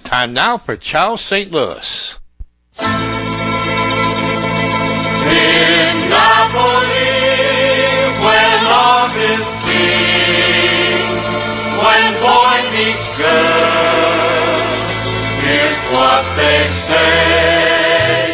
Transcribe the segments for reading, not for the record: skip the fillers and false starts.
Time now for Ciao St. Louis. In Napoli, where love is king, when boy meets girl, here's what they say.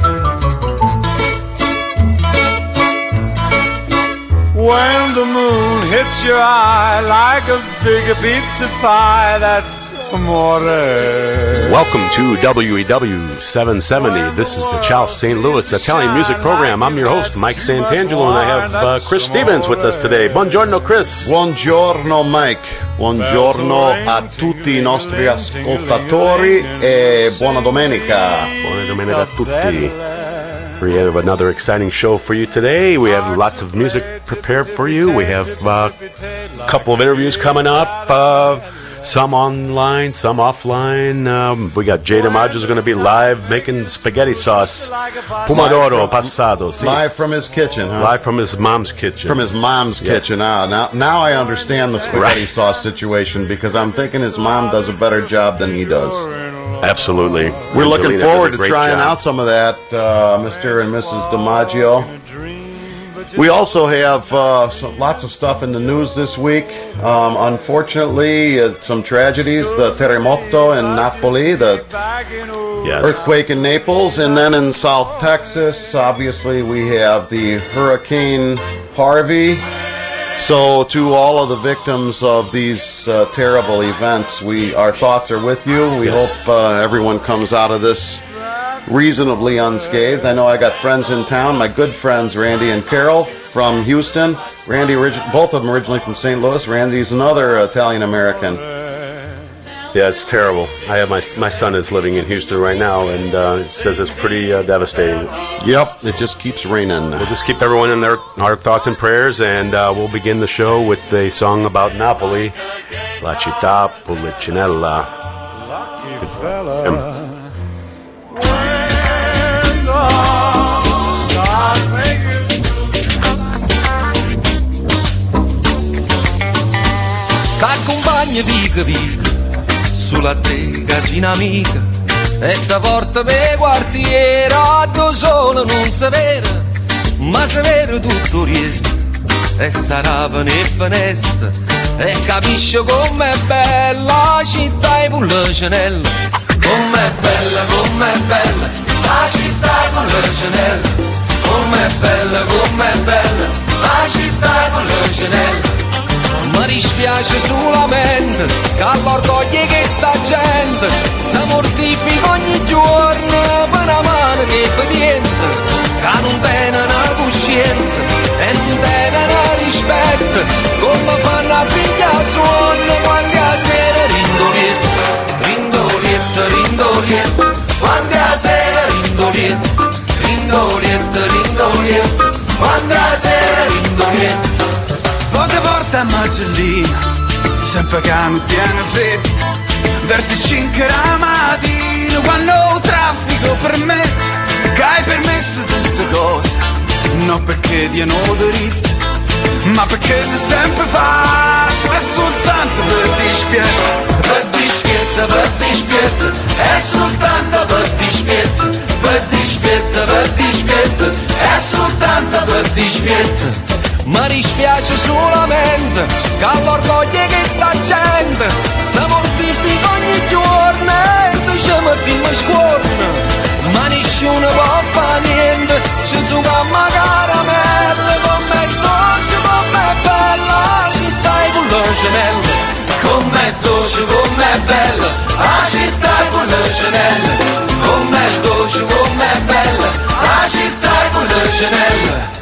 When the moon hits your eye like a big pizza pie, that's amore. Welcome to WEW 770. This is the Ciao St. Louis Italian music program. I'm your host, Mike Santangelo, and I have Chris Stevens with us today. Buongiorno, Chris. Buongiorno, Mike. Buongiorno a tutti i nostri ascoltatori e buona domenica. Buona domenica a tutti. We have another exciting show for you today. We have lots of music prepared for you. We have a couple of interviews coming up. Some online, some offline. We got Jay DiMaggio is going to be live making spaghetti sauce. Pomodoro passato. See? Live from his kitchen, huh? Live from his mom's kitchen. From his mom's kitchen. Now I understand the spaghetti sauce situation because I'm thinking his mom does a better job than he does. Absolutely. We're looking forward to trying out some of that, Mr. and Mrs. DiMaggio. We also have lots of stuff in the news this week. Unfortunately, some tragedies, the terremoto in Napoli, the earthquake in Naples, and then in South Texas, obviously, we have the Hurricane Harvey. So to all of the victims of these terrible events, our thoughts are with you. We hope everyone comes out of this reasonably unscathed. I know I got friends in town, my good friends Randy and Carol from Houston. Randy, both of them originally from St. Louis. Randy's another Italian-American. Yeah, it's terrible. I have my son is living in Houston right now, and it says it's pretty devastating. Yep, it just keeps raining. We'll just keep everyone in our thoughts and prayers, and we'll begin the show with a song about Napoli, La Città Polichinella. Lucky fella. T'accompagna vica sulla te casina amica e ti porta per quartiere da solo non sapere ma sapere tutto riesce e sarà per finestra e capisce com'è bella la città e Polichinella com'è bella la città e Polichinella com'è bella la città e Polichinella. Mi dispiace solamente che all'orgoglio che sta gente si mortifica ogni giorno per una mano che fa niente, che non tiene una coscienza e non tiene una rispetto, come fanno a pigliare suono quando la sera rindolietta, quando la sera rindolietta, quando la sera rindolietta. Poche volte a Magellina, sempre che mi tiene freddo, verso 5 la mattina, quando il traffico permette, che hai permesso tutte cose, non perché diano diritto, ma perché si sempre fatto, è soltanto per dispietto, è soltanto per dispietto, è soltanto per dispietto. Mi dispiace solamente che all'orgoglio che sta gente si mortifica ogni giorno e diciamo di me scorna ma nessuno può fare niente ci sono a caramelle com'è dolce, com'è bella la città e Polichinella com'è dolce, com'è bella la città e Polichinella com'è dolce, com'è bella la città e Polichinella.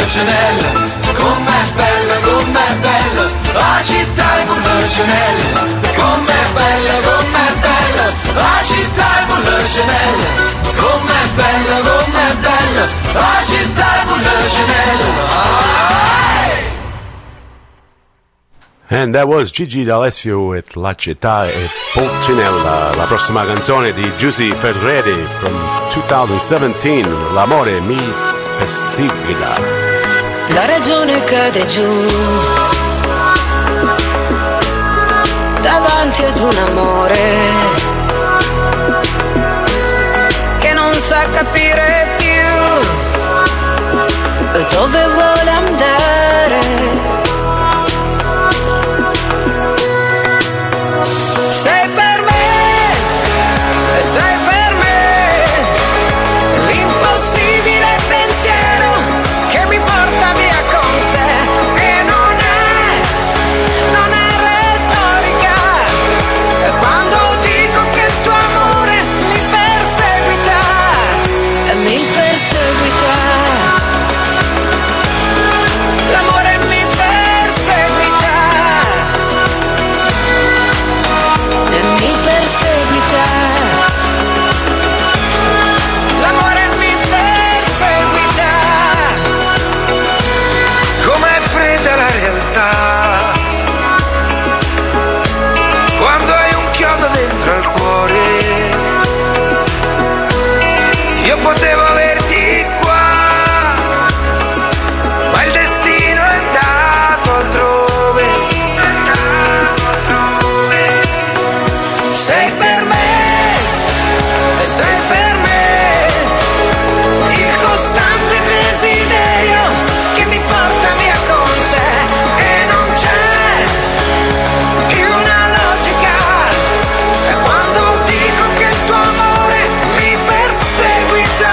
Chanel, com'è bella, la città è Bulle Chanel, com'è bella, la città è Bulle Chanel, com'è bella, la città è Bulle Chanel. And that was Gigi D'Alessio with La Città e Pulcinella. La prossima canzone di Giusy Ferreri from 2017, L'amore mi perseguita. La ragione cade giù davanti ad un amore che non sa capire più dove vuole andare. Sei per me l'impossibile pensiero che mi porta via con sé, e non è retorica quando dico che il tuo amore mi perseguita, l'amore mi perseguita, e mi perseguita, l'amore mi perseguita. Com'è fredda la realtà quando hai un chiodo dentro al cuore. Io potevo averti qua, ma il destino è andato altrove. Sei per me il costante desiderio che mi porta via con sé, e non c'è più una logica quando dico che il tuo amore mi perseguita,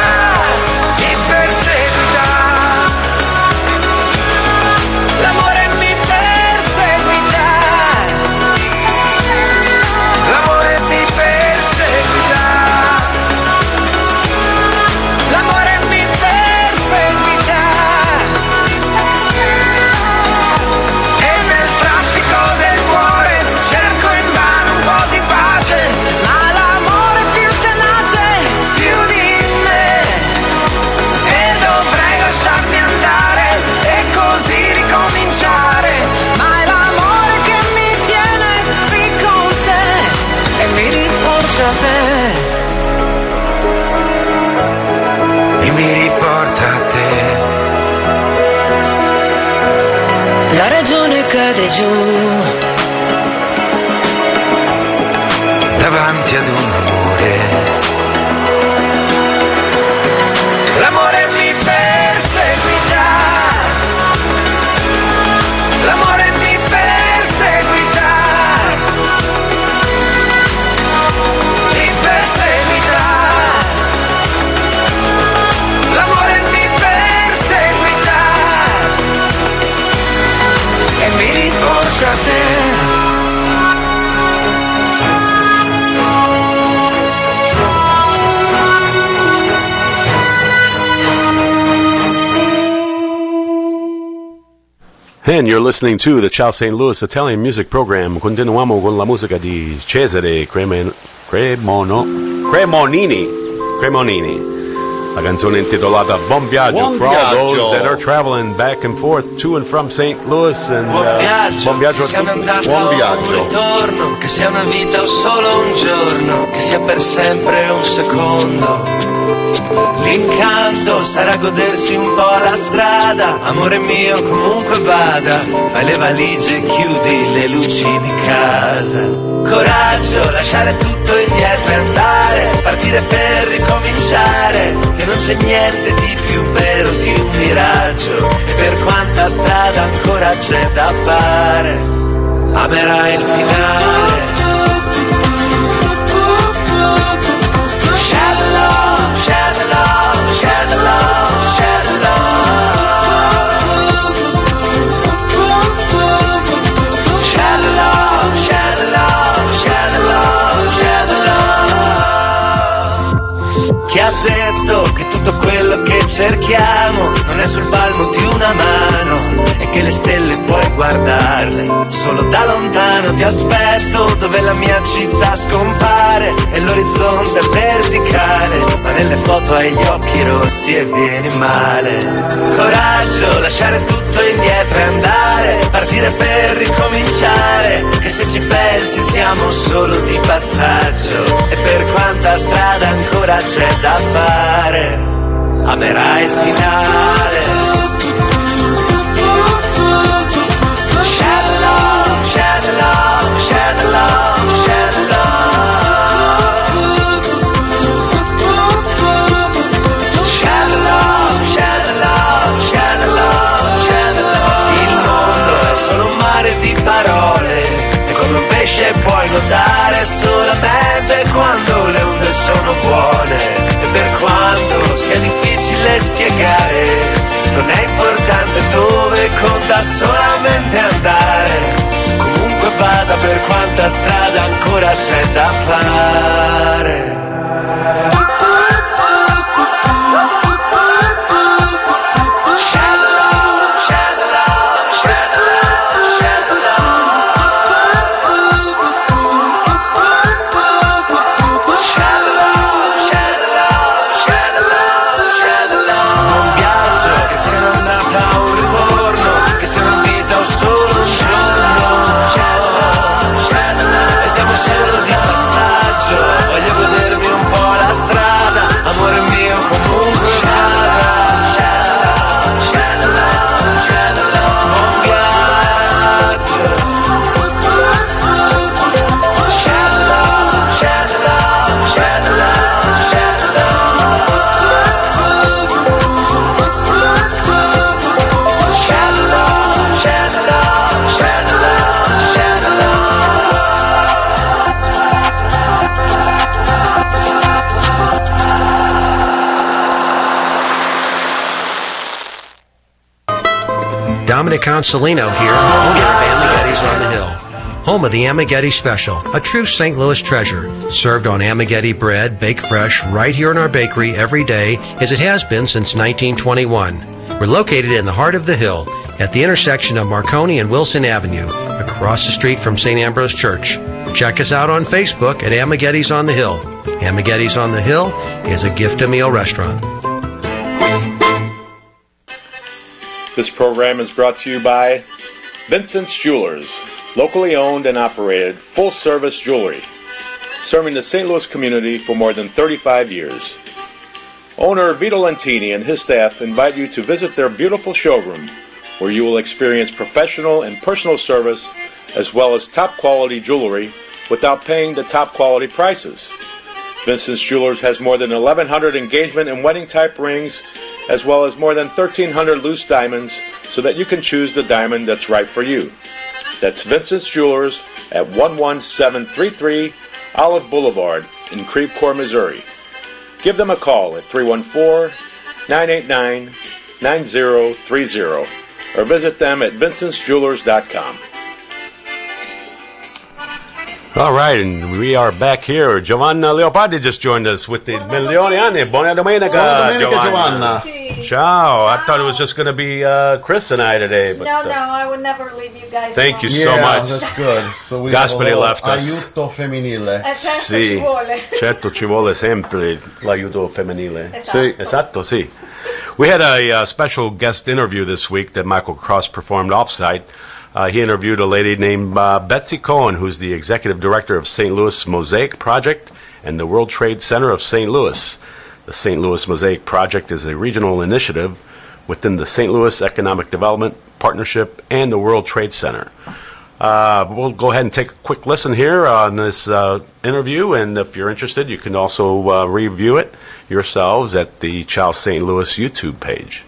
l'amore mi perseguita, l'amore mi perseguita, l'amore mi perseguita. E nel traffico del cuore cerco invano un po' di pace, ma l'amore è più tenace, più di me, e dovrei lasciarmi andare e così ricominciare, ma è l'amore che mi tiene qui con te e mi riporta a te, e mi riporta a te. La ragione cade giù Davanti ad un amore, l'amore mi perseguita, l'amore mi perseguita, mi perseguita, l'amore mi perseguita, e mi riporta a te. And you're listening to the Ciao St. Louis Italian Music Program. Continuiamo con la musica di Cesare Cremonini. La canzone intitolata Buon Viaggio, Buon for all Viaggio. those that are traveling back and forth to and from St. Louis. And Buon viaggio, buon viaggio che a sia tutti. un'andata Buon o un viaggio. ritorno, che sia una vita o solo un giorno, che sia per sempre un secondo. L'incanto sarà godersi un po' la strada, amore mio comunque vada, fai le valigie e chiudi le luci di casa. Coraggio, lasciare tutto indietro e andare, partire per ricominciare, che non c'è niente di più vero di un miraggio, e per quanta strada ancora c'è da fare, amerai il finale. Share the love, share the love, share the love, share the love. Share the love, share the love, share the love, share the love. Chi ha detto detto che tutto quello che cerchiamo non è sul palmo di una mano e che le stelle puoi guardarle solo da lontano. Ti aspetto dove la mia città scompare e l'orizzonte è verticale, ma nelle foto hai gli occhi rossi e vieni male. Coraggio, lasciare tutto indietro e andare, partire per ricominciare, che se ci pensi siamo solo di passaggio e per quanta strada ancora c'è da fare, amerai il finale. Share the love, share the love, share the love, share the love. Share the love, share the love, share the love, share the love. Il mondo è solo un mare di parole e come un pesce puoi nuotare solamente quando le onde sono buone. E per quanto sia difficile spiegare, non è importante dove, conta solamente andare. Comunque vada, per quanta strada ancora c'è da fare. Share the love, share the love, share the love, share the love. Share the love, share the love, share the love, share the love. Un viaggio che sia un'andata o un ritorno, che sia una vita o solo un giorno. Share the love, share the love. E siamo solo di passaggio, voglio godermi un po' la strada, amore mio comunque vada. Share the love, share the love, share the love. Un viaggio. Share the love, share the love, share the love, share the love. Share the love, share the love, share the love, share the love. Dominic Consolino here, owner of Amaghetti's on the Hill, home of the Amaghetti Special, a true St. Louis treasure, served on Amaghetti bread, baked fresh, right here in our bakery every day, as it has been since 1921. We're located in the heart of the Hill, at the intersection of Marconi and Wilson Avenue, across the street from St. Ambrose Church. Check us out on Facebook at Amaghetti's on the Hill. Amaghetti's on the Hill is a gift-a-meal restaurant. This program is brought to you by Vincent's Jewelers, locally owned and operated full-service jewelry, serving the St. Louis community for more than 35 years. Owner Vito Lentini and his staff invite you to visit their beautiful showroom, where you will experience professional and personal service as well as top-quality jewelry without paying the top-quality prices. Vincent's Jewelers has more than 1,100 engagement and wedding-type rings, as well as more than 1,300 loose diamonds, so that you can choose the diamond that's right for you. That's Vincent's Jewelers at 11733 Olive Boulevard in Creve Coeur, Missouri. Give them a call at 314-989-9030 or visit them at vincentsjewelers.com. All right, and we are back here. Giovanna Leopardi just joined us with the Milioni Anni. Buona domenica, Giovanna. Ciao. I thought it was just going to be Chris and I today. But, no, I would never leave you guys thank alone. you so much. That's good. So we Gasperi left us. Aiuto femminile. Certo, ci vuole. Certo, ci vuole sempre l'aiuto femminile. Esatto. Sì. Esatto, sì. We had a special guest interview this week that Michael Cross performed offsite. He interviewed a lady named Betsy Cohen, who's the executive director of St. Louis Mosaic Project and the World Trade Center of St. Louis. The St. Louis Mosaic Project is a regional initiative within the St. Louis Economic Development Partnership and the World Trade Center. We'll go ahead and take a quick listen here on this interview, and if you're interested, you can also review it yourselves at the Ciao St. Louis YouTube page.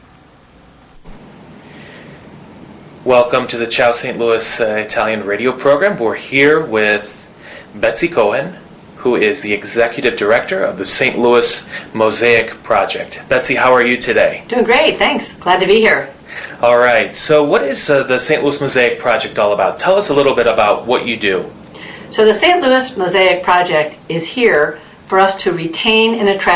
Welcome to the Ciao St. Louis Italian radio program. We're here with Betsy Cohen, who is the Executive Director of the St. Louis Mosaic Project. Betsy, how are you today? Doing great, thanks. Glad to be here. All right, so what is the St. Louis Mosaic Project all about? Tell us a little bit about what you do. So the St. Louis Mosaic Project is here for us to retain and attract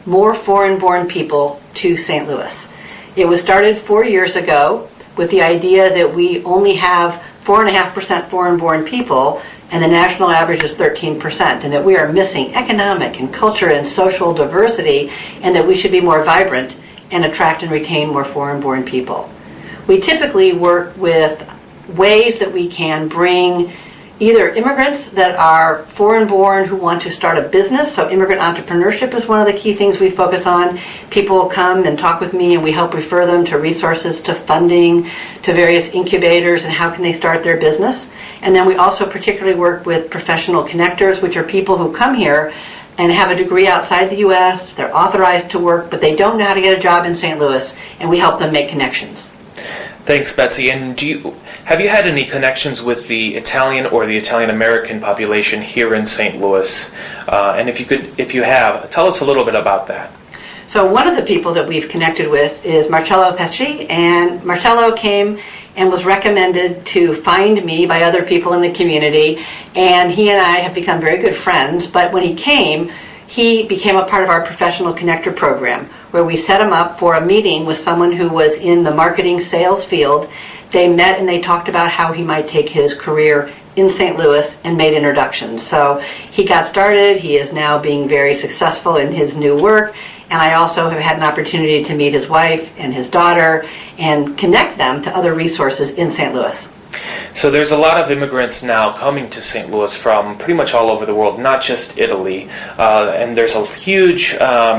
more foreign-born people to St. Louis. It was started 4 years ago with the idea that we only have 4.5% foreign-born people, and the national average is 13%, and that we are missing economic and culture and social diversity, and that we should be more vibrant and attract and retain more foreign-born people. We typically work with ways that we can bring either immigrants that are foreign-born who want to start a business, so immigrant entrepreneurship is one of the key things we focus on. People come and talk with me and we help refer them to resources, to funding, to various incubators and how can they start their business. And then we also particularly work with professional connectors, which are people who come here and have a degree outside the U.S., they're authorized to work, but they don't know how to get a job in St. Louis, and we help them make connections. Thanks, Betsy. And have you had any connections with the Italian or the Italian-American population here in St. Louis? And if you have, tell us a little bit about that. So one of the people that we've connected with is Marcello Pesci, and Marcello came and was recommended to find me by other people in the community, and he and I have become very good friends. But when he came, he became a part of our professional connector program, where we set him up for a meeting with someone who was in the marketing sales field. They met and they talked about how he might take his career in St. Louis and made introductions. So he got started. He is now being very successful in his new work. And I also have had an opportunity to meet his wife and his daughter and connect them to other resources in St. Louis. So there's a lot of immigrants now coming to St. Louis from pretty much all over the world, not just Italy. And there's a huge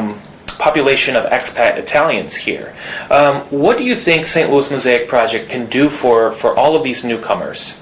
population of expat Italians here. What do you think St. Louis Mosaic Project can do for all of these newcomers?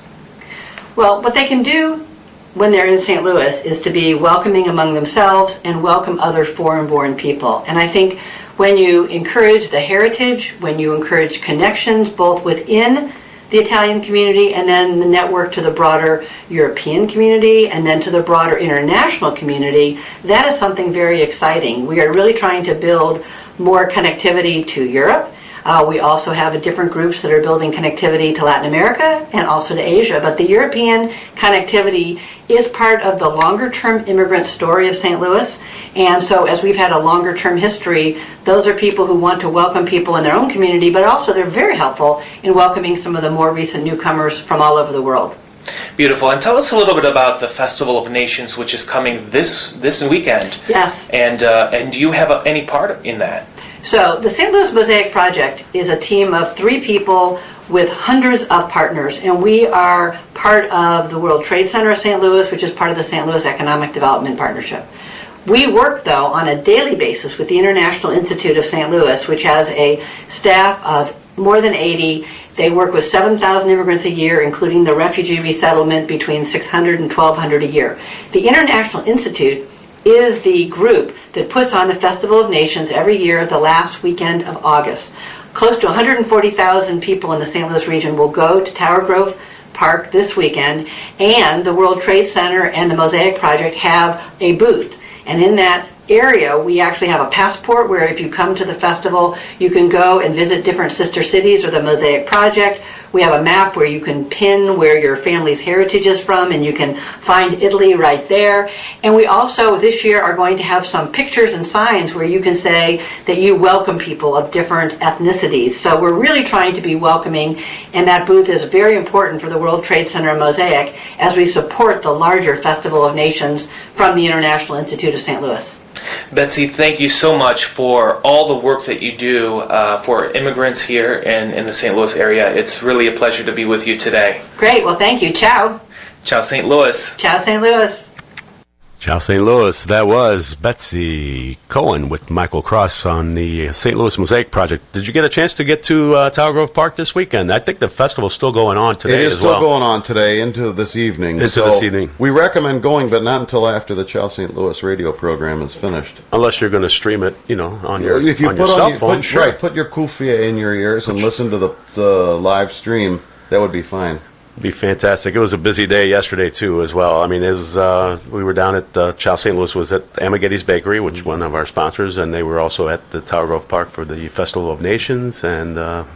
Well, what they can do when they're in St. Louis is to be welcoming among themselves and welcome other foreign-born people. And I think when you encourage the heritage, when you encourage connections both within the Italian community and then the network to the broader European community and then to the broader international community, that is something very exciting. We are really trying to build more connectivity to Europe. We also have different groups that are building connectivity to Latin America and also to Asia. But the European connectivity is part of the longer-term immigrant story of St. Louis. And so as we've had a longer-term history, those are people who want to welcome people in their own community, but also they're very helpful in welcoming some of the more recent newcomers from all over the world. Beautiful. And tell us a little bit about the Festival of Nations, which is coming this weekend. Yes. And do you have any part in that? So the St. Louis Mosaic Project is a team of 3 people with hundreds of partners, and we are part of the World Trade Center of St. Louis, which is part of the St. Louis Economic Development Partnership. We work, though, on a daily basis with the International Institute of St. Louis, which has a staff of more than 80. They work with 7,000 immigrants a year, including the refugee resettlement, between 600 and 1,200 a year. The International Institute is the group that puts on the Festival of Nations every year, the last weekend of August. Close to 140,000 people in the St. Louis region will go to Tower Grove Park this weekend, and the World Trade Center and the Mosaic Project have a booth. And in that area, we actually have a passport where if you come to the festival, you can go and visit different sister cities or the Mosaic Project. We have a map where you can pin where your family's heritage is from, and you can find Italy right there. And we also, this year, are going to have some pictures and signs where you can say that you welcome people of different ethnicities. So we're really trying to be welcoming, and that booth is very important for the World Trade Center and Mosaic as we support the larger Festival of Nations from the International Institute of St. Louis. Betsy, thank you so much for all the work that you do for immigrants here in the St. Louis area. It's really a pleasure to be with you today. Great. Well, thank you. Ciao. Ciao, St. Louis. Ciao, St. Louis. Ciao, St. Louis. That was Betsy Cohen with Michael Cross on the St. Louis Mosaic Project. Did you get a chance to get to Tower Grove Park this weekend? I think the festival's still going on today as well. It is still going on today into this evening. This evening. We recommend going, but not until after the Ciao St. Louis radio program is finished. Unless you're going to stream it, on your cell phone. Right, put your kuffia in your ears and listen to the live stream. That would be fine. Be fantastic. It was a busy day yesterday too, as well. I mean, it was. We were down at Ciao St. Louis was at Amaghetti's Bakery, which is one of our sponsors, and they were also at the Tower Grove Park for the Festival of Nations, and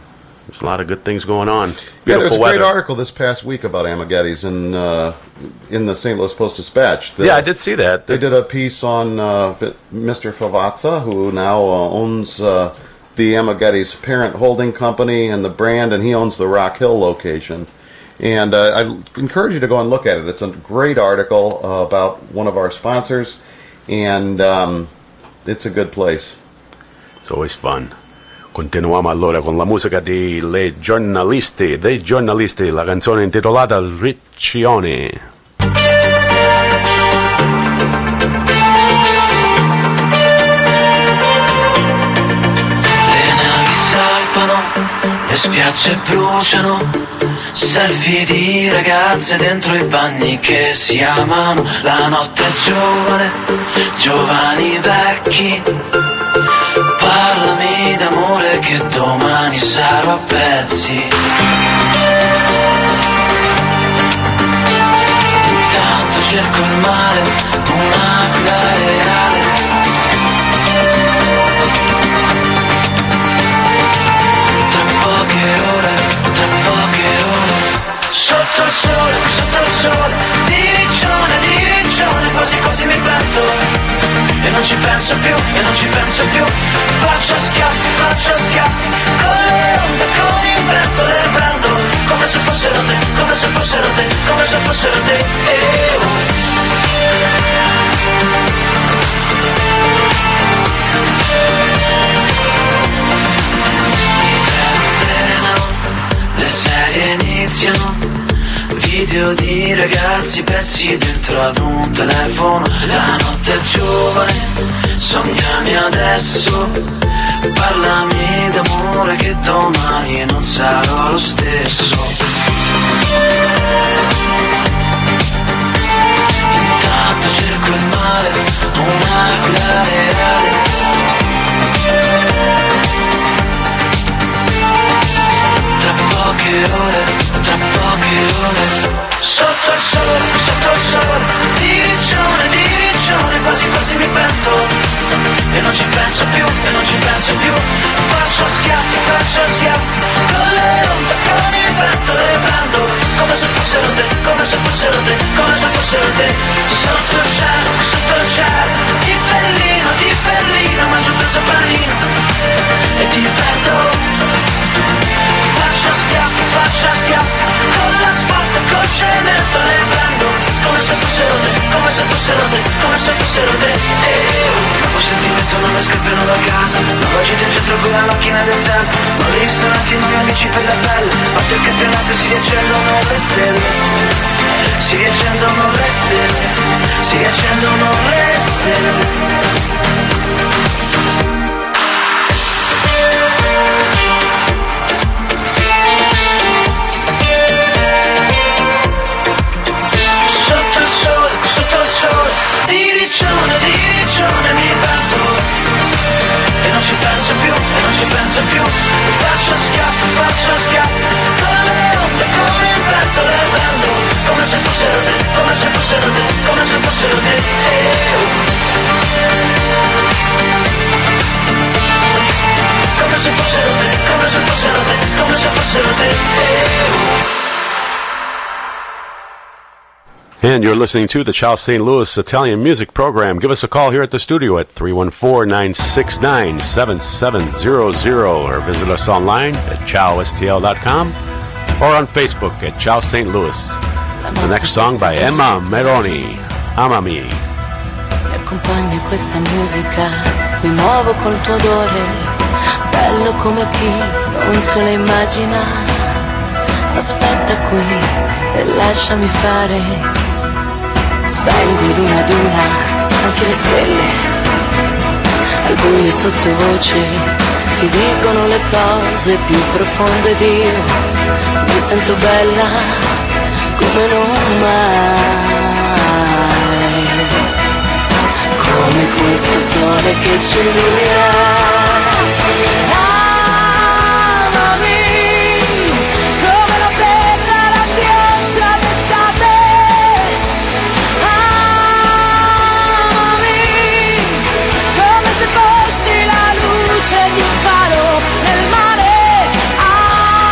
There's a lot of good things going on. Beautiful there was a weather. great article this past week about Amagatis in the St. Louis Post-Dispatch. I did see that. They did a piece on Mr. Favazza, who now owns the Amagatis parent holding company and the brand, and he owns the Rock Hill location. And I encourage you to go and look at it. It's a great article about one of our sponsors, and it's a good place. It's always fun. Continuiamo allora con la musica dei giornalisti, la canzone intitolata Riccione. Le spiagge bruciano, selfie di ragazze dentro i bagni che si amano. La notte è giovane, giovani vecchi. Parlami d'amore che domani sarò a pezzi. Intanto cerco il mare, un'aquila reale. Sotto il sole, di riccione, quasi quasi mi pento. E non ci penso più, faccio schiaffi, con le onde, con il vento le prendo, come se fossero te, come se fossero te, come se fossero te. I treni frenano, le serie iniziano. Video di ragazzi pezzi dentro ad un telefono. La notte è giovane, sognami adesso. Parlami d'amore che domani non sarò lo stesso. Intanto cerco il mare, un'aquila reale. Tra poche ore. Sotto il sole, di riccione, quasi quasi mi pento. E non ci penso più, faccio schiaffi, con le onde, con il vento le prendo, come se fossero te, come se fossero te, come se fossero te. Sotto il cielo, di Berlino, mangio un pezzo panino, e ti perdo. Faccio schiaffi, con l'asfalto e col cemento le prendo, come se fossero te, come se fossero te, come se fossero te. Dopo sentimento non mi scappano da casa, non ho giro in centro con la macchina del tempo, ma li ristoranti i miei amici per la pelle, parte il campionato e si riaccendono le stelle, si riaccendono le stelle, si riaccendono le stelle. Di riccione mi batto. E non ci penso più, faccio schiaffi, con le onde, con il vento le prendo, come se fossero te, come se fossero te, come se fossero te. Come se fossero te, come se fossero te, come se fossero te. And you're listening to the Ciao St. Louis Italian Music Program. Give us a call here at the studio at 314-969-7700 or visit us online at ciaostl.com or on Facebook at Ciao St. Louis. The next song by Emma Meroni, Amami. Mi accompagna questa musica, mi muovo col tuo odore, bello come chi non se lo immagina. Aspetta qui e lasciami fare. Spengo ad una anche le stelle, al buio sottovoce si dicono le cose più profonde di io. Mi sento bella come non mai, come questo sole che ci illumina. Di un faro nel mare,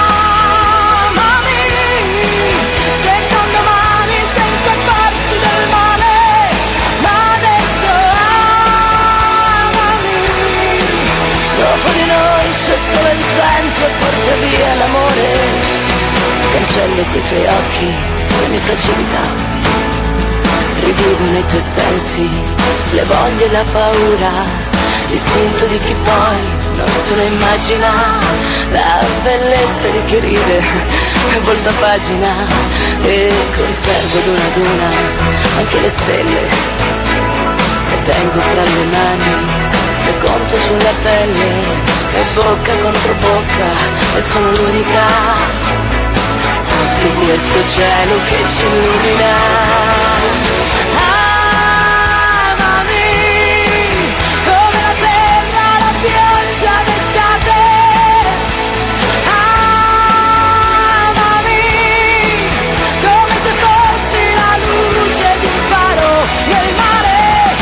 c'è solo il vento e porta via l'amore. Cancello coi tuoi occhi le mie fragilità, rivivo nei tuoi sensi le voglie e la paura, l'istinto di chi poi non se lo immagina, la bellezza di chi ride volta pagina, e conservo ad una anche le stelle, le tengo fra le mani, le conto sulla pelle, e bocca contro bocca, e sono l'unica sotto questo cielo che ci illumina. Amami come la terra, la pioggia d'estate. Amami come se fossi la luce di un faro nel mare.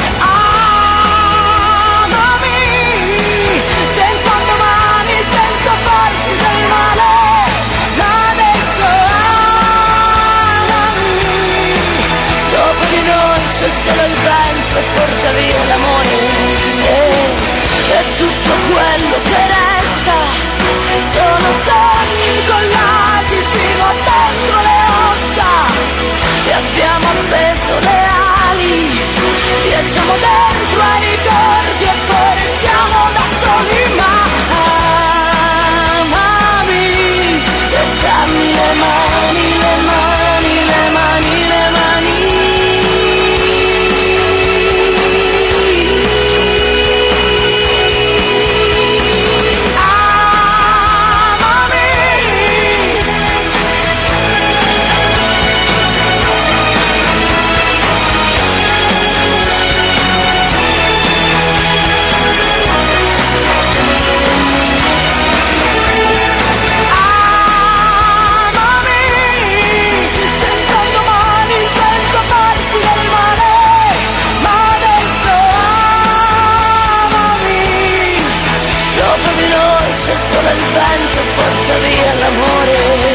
Amami senza domani, senza farsi del male. Ma adesso amami. Dopo di noi c'è solo il vento e porta via l'amore, e tutto quello che resta sono sogni incollati fino a dentro le ossa, e abbiamo appeso le ali, viaggiamo dentro ai ricordi e poi restiamo da soli. Ma amami e dammi le mani, le mani, le mani, le mani. C'è solo il vento e porta via l'amore.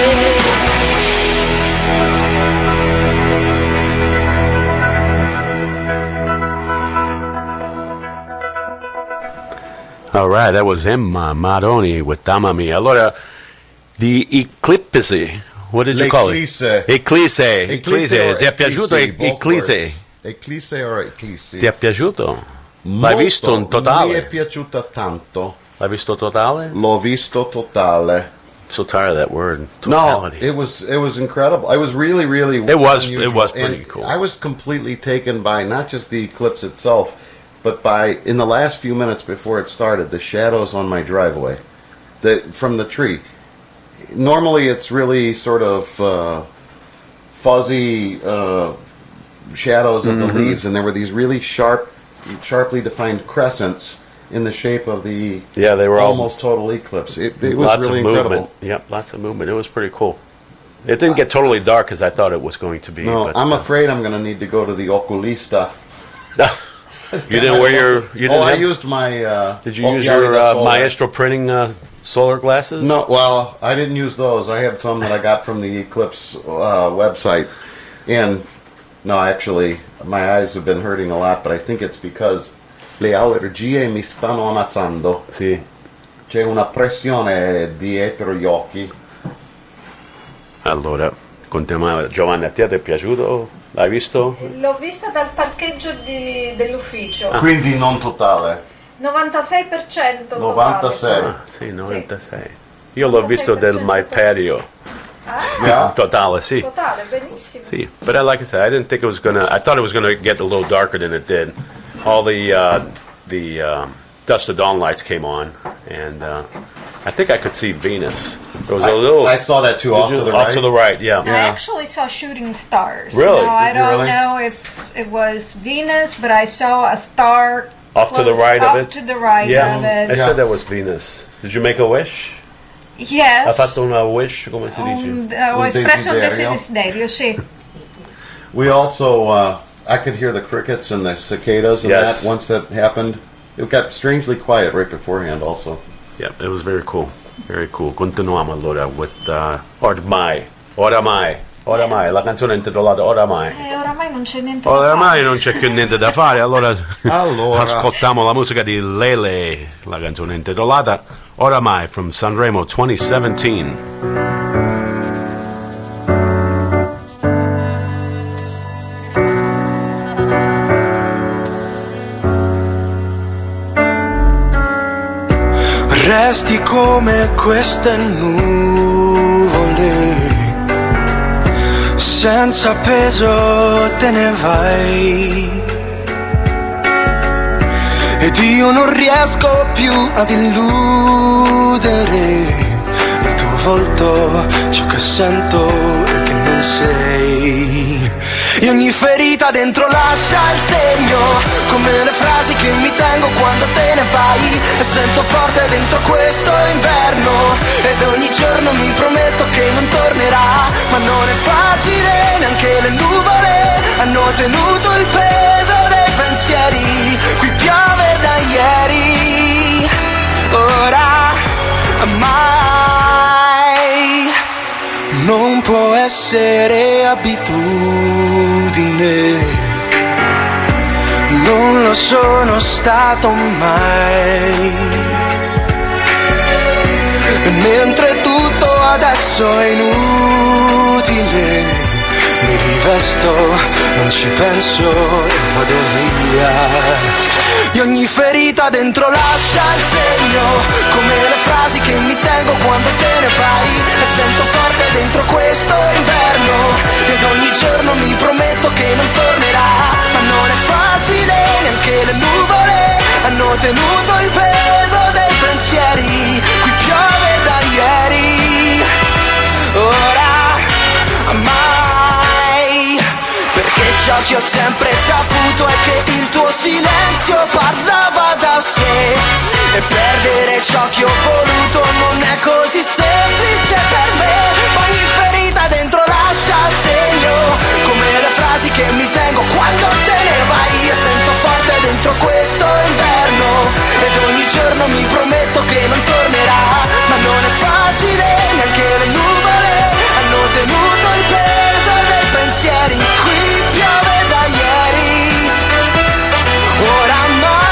All right, that was Emma Maroni with Amami. Allora, the Eclipse, what did you call it? Eclise. Ti è piaciuto Eclise? Eclise o Eclise? Ti è piaciuto? L'hai visto in totale? Mi è piaciuta tanto. L'hai visto totale? L'ho visto totale. So tired of that word. Totality. No, it was incredible. I was really It was pretty cool. I was completely taken by not just the eclipse itself, but by in the last few minutes before it started, the shadows on my driveway, from the tree. Normally, it's really sort of fuzzy shadows of the leaves, and there were these really sharply defined crescents in the shape of the they were almost total eclipse. It was lots really of movement. incredible. Yep, lots of movement. It was pretty cool. It didn't get totally dark as I thought it was going to be. No, but, I'm afraid I'm going to need to go to the oculista. You didn't wear your... You didn't I used my... did you use your Maestro printing solar glasses? No, well, I didn't use those. I had some that I got from the Eclipse website. And, no, actually, my eyes have been hurting a lot, but I think it's because le allergie mi stanno ammazzando. Sì. C'è una pressione dietro gli occhi. Allora, continuiamo. Giovanni, a te ti è piaciuto? L'hai visto? L'ho vista dal parcheggio dell'ufficio. Quindi non totale. 96% totale. 96. Sì, 96. Io l'ho visto del My Patio. Totale, sì. Totale, benissimo. Sì, but like I said, I didn't think it was gonna. I thought it was gonna get a little darker than it did. All the Dusk to Dawn lights came on, and I think I could see Venus. There was a little. I saw that too. Off to the right. Off to the right, yeah. I actually saw shooting stars. Really? Now, I don't really? know if it was Venus, but I saw a star Off to the right of it. Off to the right Yeah, of it. I said that was Venus. Did you make a wish? Yes. Ha fatto una wish, come si dice? Ho Un espresso un desiderio. desiderio, sì. We also, I could hear the crickets and the cicadas and Yes. that once that happened. It got strangely quiet right beforehand also. Yeah, it was very cool. Very cool. Continuiamo allora with Oramai. La canzone è intitolata Oramai. Oramai oramai non c'è niente Oramai non c'è più niente da fare, allora ascoltiamo la musica di Lele, la canzone intitolata Oramai from Sanremo 2017. Resti come queste nuvole, senza peso te ne vai, ed io non riesco più ad illudere il tuo volto, ciò che sento e che non sei. E ogni ferita dentro lascia il segno, come le frasi che mi tengo quando te ne vai. E sento forte dentro questo inverno, ed ogni giorno mi prometto che non tornerà. Ma non è facile, neanche le nuvole hanno tenuto il peso dei pensieri. Qui piove da ieri, ora mai non può essere abitudine, non lo sono stato mai. E mentre tutto adesso è inutile, mi rivesto, non ci penso e vado via. E ogni ferita dentro lascia il segno, come le frasi che mi tengo quando te ne vai. E sento forte dentro questo inverno, ed ogni giorno mi prometto che non tornerà. Ma non è facile, neanche le nuvole hanno tenuto il peso dei pensieri. Qui piove da ieri, ora mai. Perché ciò che ho sempre saputo è che il tuo silenzio parlava da sé, e perdere ciò che ho voluto non è così semplice per me. Ogni ferita dentro lascia il segno, come le frasi che mi tengo quando te ne vai. E sento forte dentro questo inverno, ed ogni giorno mi prometto che non tornerà. Ma non è facile, neanche le nuvole hanno tenuto il peso dei pensieri. Qui piove da ieri, oramai.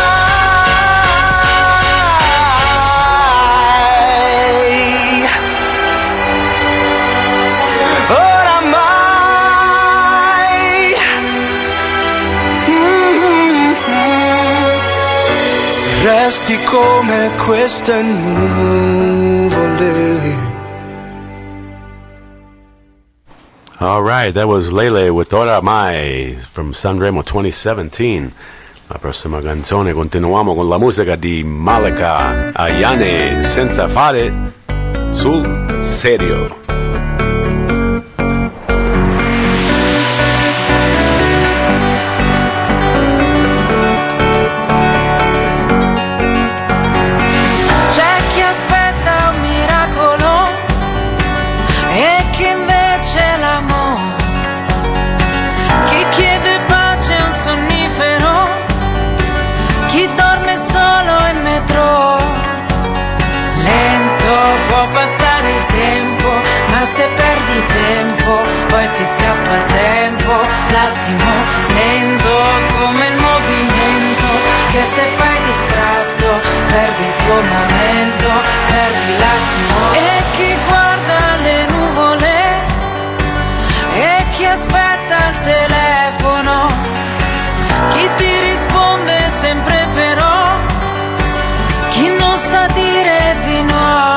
Oramai. Resti come queste nuvole. All right, that was Lele with Oramai from Sanremo 2017. La prossima canzone continuiamo con la musica di Malika Ayane, Senza fare sul serio. C'è chi aspetta un miracolo e chi invece l'amore, chi chiede pace a un sonnifero, chi dorme solo in metro. Lento può passare il tempo, ma se perdi tempo poi ti scappa il tempo. L'attimo lento come il movimento, che se fai distratto perdi il tuo momento, perdi l'attimo. E chi guarda le nuvole e chi aspetta il telefono, chi ti risponde sempre però, chi non sa dire di no.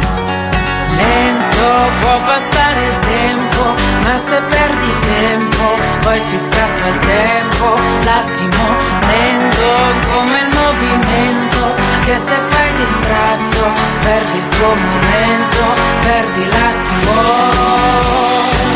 Lento può passare il tempo, ma se perdi tempo poi ti scappa il tempo. L'attimo lento come il movimento, che se fai distratto perdi il tuo momento, perdi l'attimo.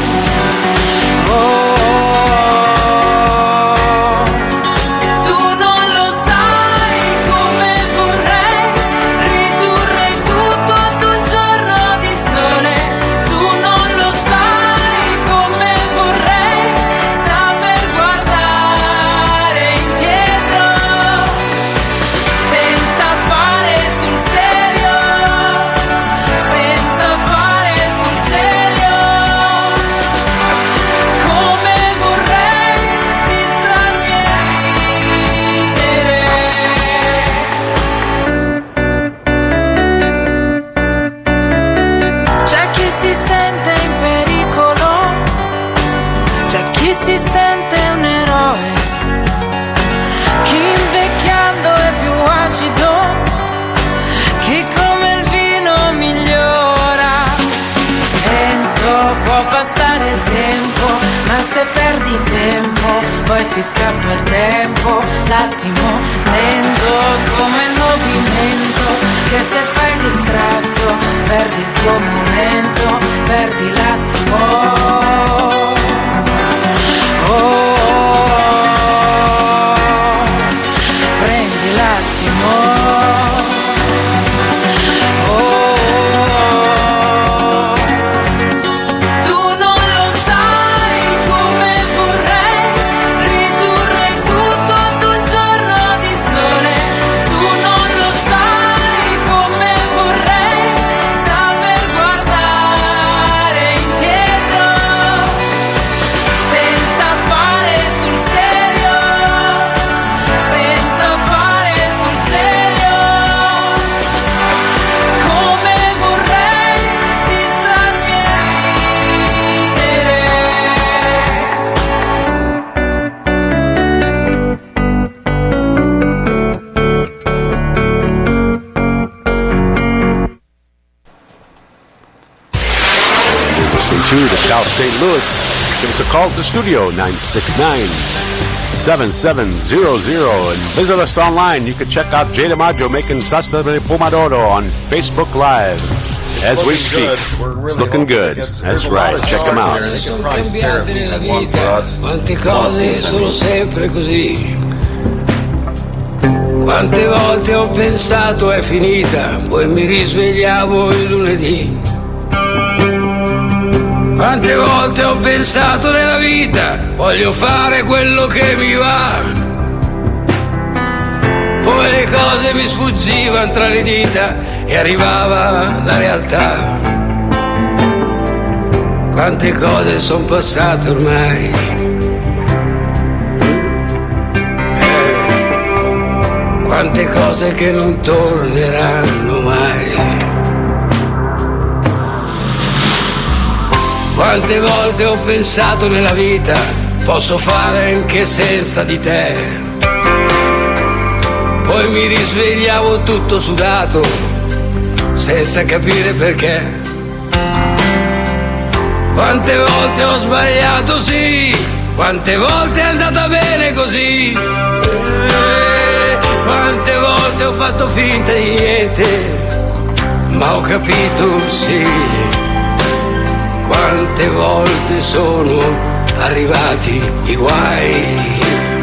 Tu non lo sai come vorrei ridurre tutto ad un giorno di sole. Tu non lo sai come vorrei saper guardare indietro, senza fare sul serio, senza fare sul serio. Come passare il tempo, ma se perdi tempo poi ti scappa il tempo, l'attimo lento come il movimento, che se fai distratto perdi il tuo momento, perdi l'attimo. Prendi l'attimo. To the South St. Louis. Give us a call at the studio, 969-7700, and visit us online. You can check out Jay DiMaggio making salsa de pomodoro on Facebook Live as we speak. It's looking good. That's right. Check them out. Sono cambiate nella vita, quante cose sono sempre così. Quante volte ho pensato è finita, poi mi risvegliavo il lunedì. Quante volte ho pensato nella vita, voglio fare quello che mi va. Poi le cose mi sfuggivano tra le dita e arrivava la realtà. Quante cose sono passate ormai. Quante cose che non torneranno mai. Quante volte ho pensato nella vita, posso fare anche senza di te. Poi mi risvegliavo tutto sudato, senza capire perché. Quante volte ho sbagliato, sì, quante volte è andata bene così. Quante volte ho fatto finta di niente, ma ho capito, sì. Quante volte sono arrivati i guai,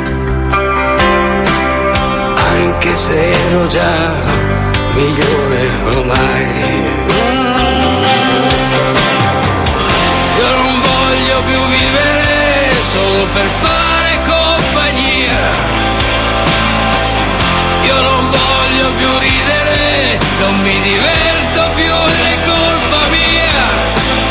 anche se ero già migliore ormai. Io non voglio più vivere solo per fare compagnia. Io non voglio più ridere, non mi diverto più, è colpa mia.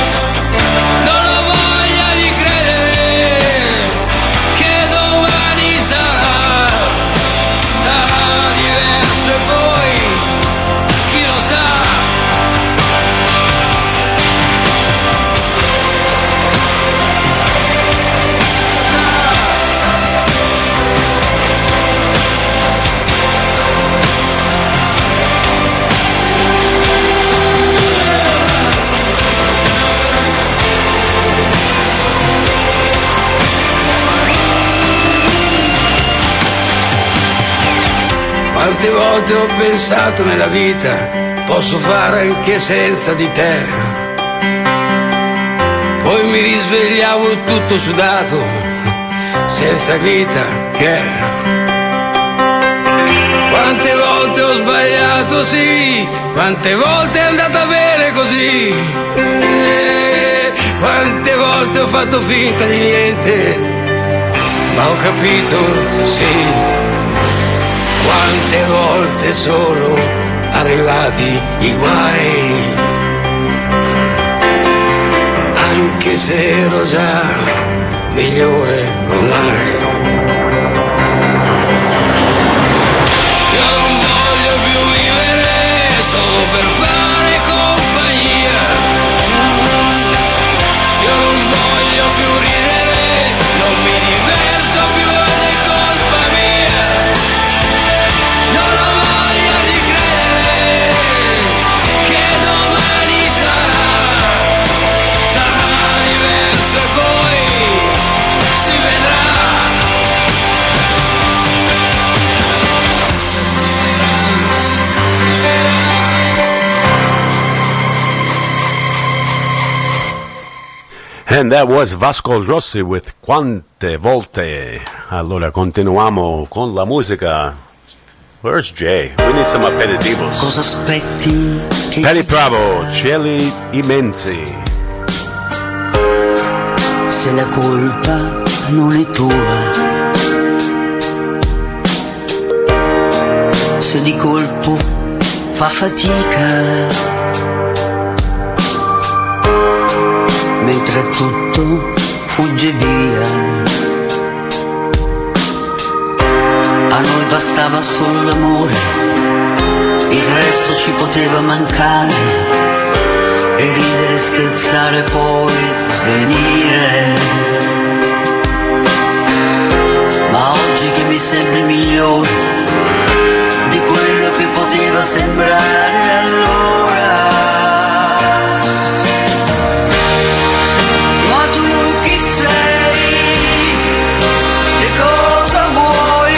Quante volte ho pensato nella vita, posso fare anche senza di te. Poi mi risvegliavo tutto sudato, senza vita che. Quante volte ho sbagliato, sì, quante volte è andata bene così. Quante volte ho fatto finta di niente, ma ho capito, sì. Quante volte sono arrivati i guai, anche se ero già migliore ormai. Io non voglio più vivere solo per fare compagnia. Io non voglio più ridere, non mi diverto più, è colpa mia. Non ho voglia di credere che domani sarà diverso. And that was Vasco Rossi with Quante Volte. Allora continuiamo con la musica. Where's Jay? We need some aperitivos. Cosa aspetti? Patty Pravo, Cieli Immensi. Se la colpa non è tua, se di colpo fa fatica, mentre tutto fugge via. A noi bastava solo l'amore, il resto ci poteva mancare, e ridere, scherzare, poi svenire. Ma oggi che mi sembri migliore di quello che poteva sembrare allora. Ma tu chi sei? Che cosa vuoi?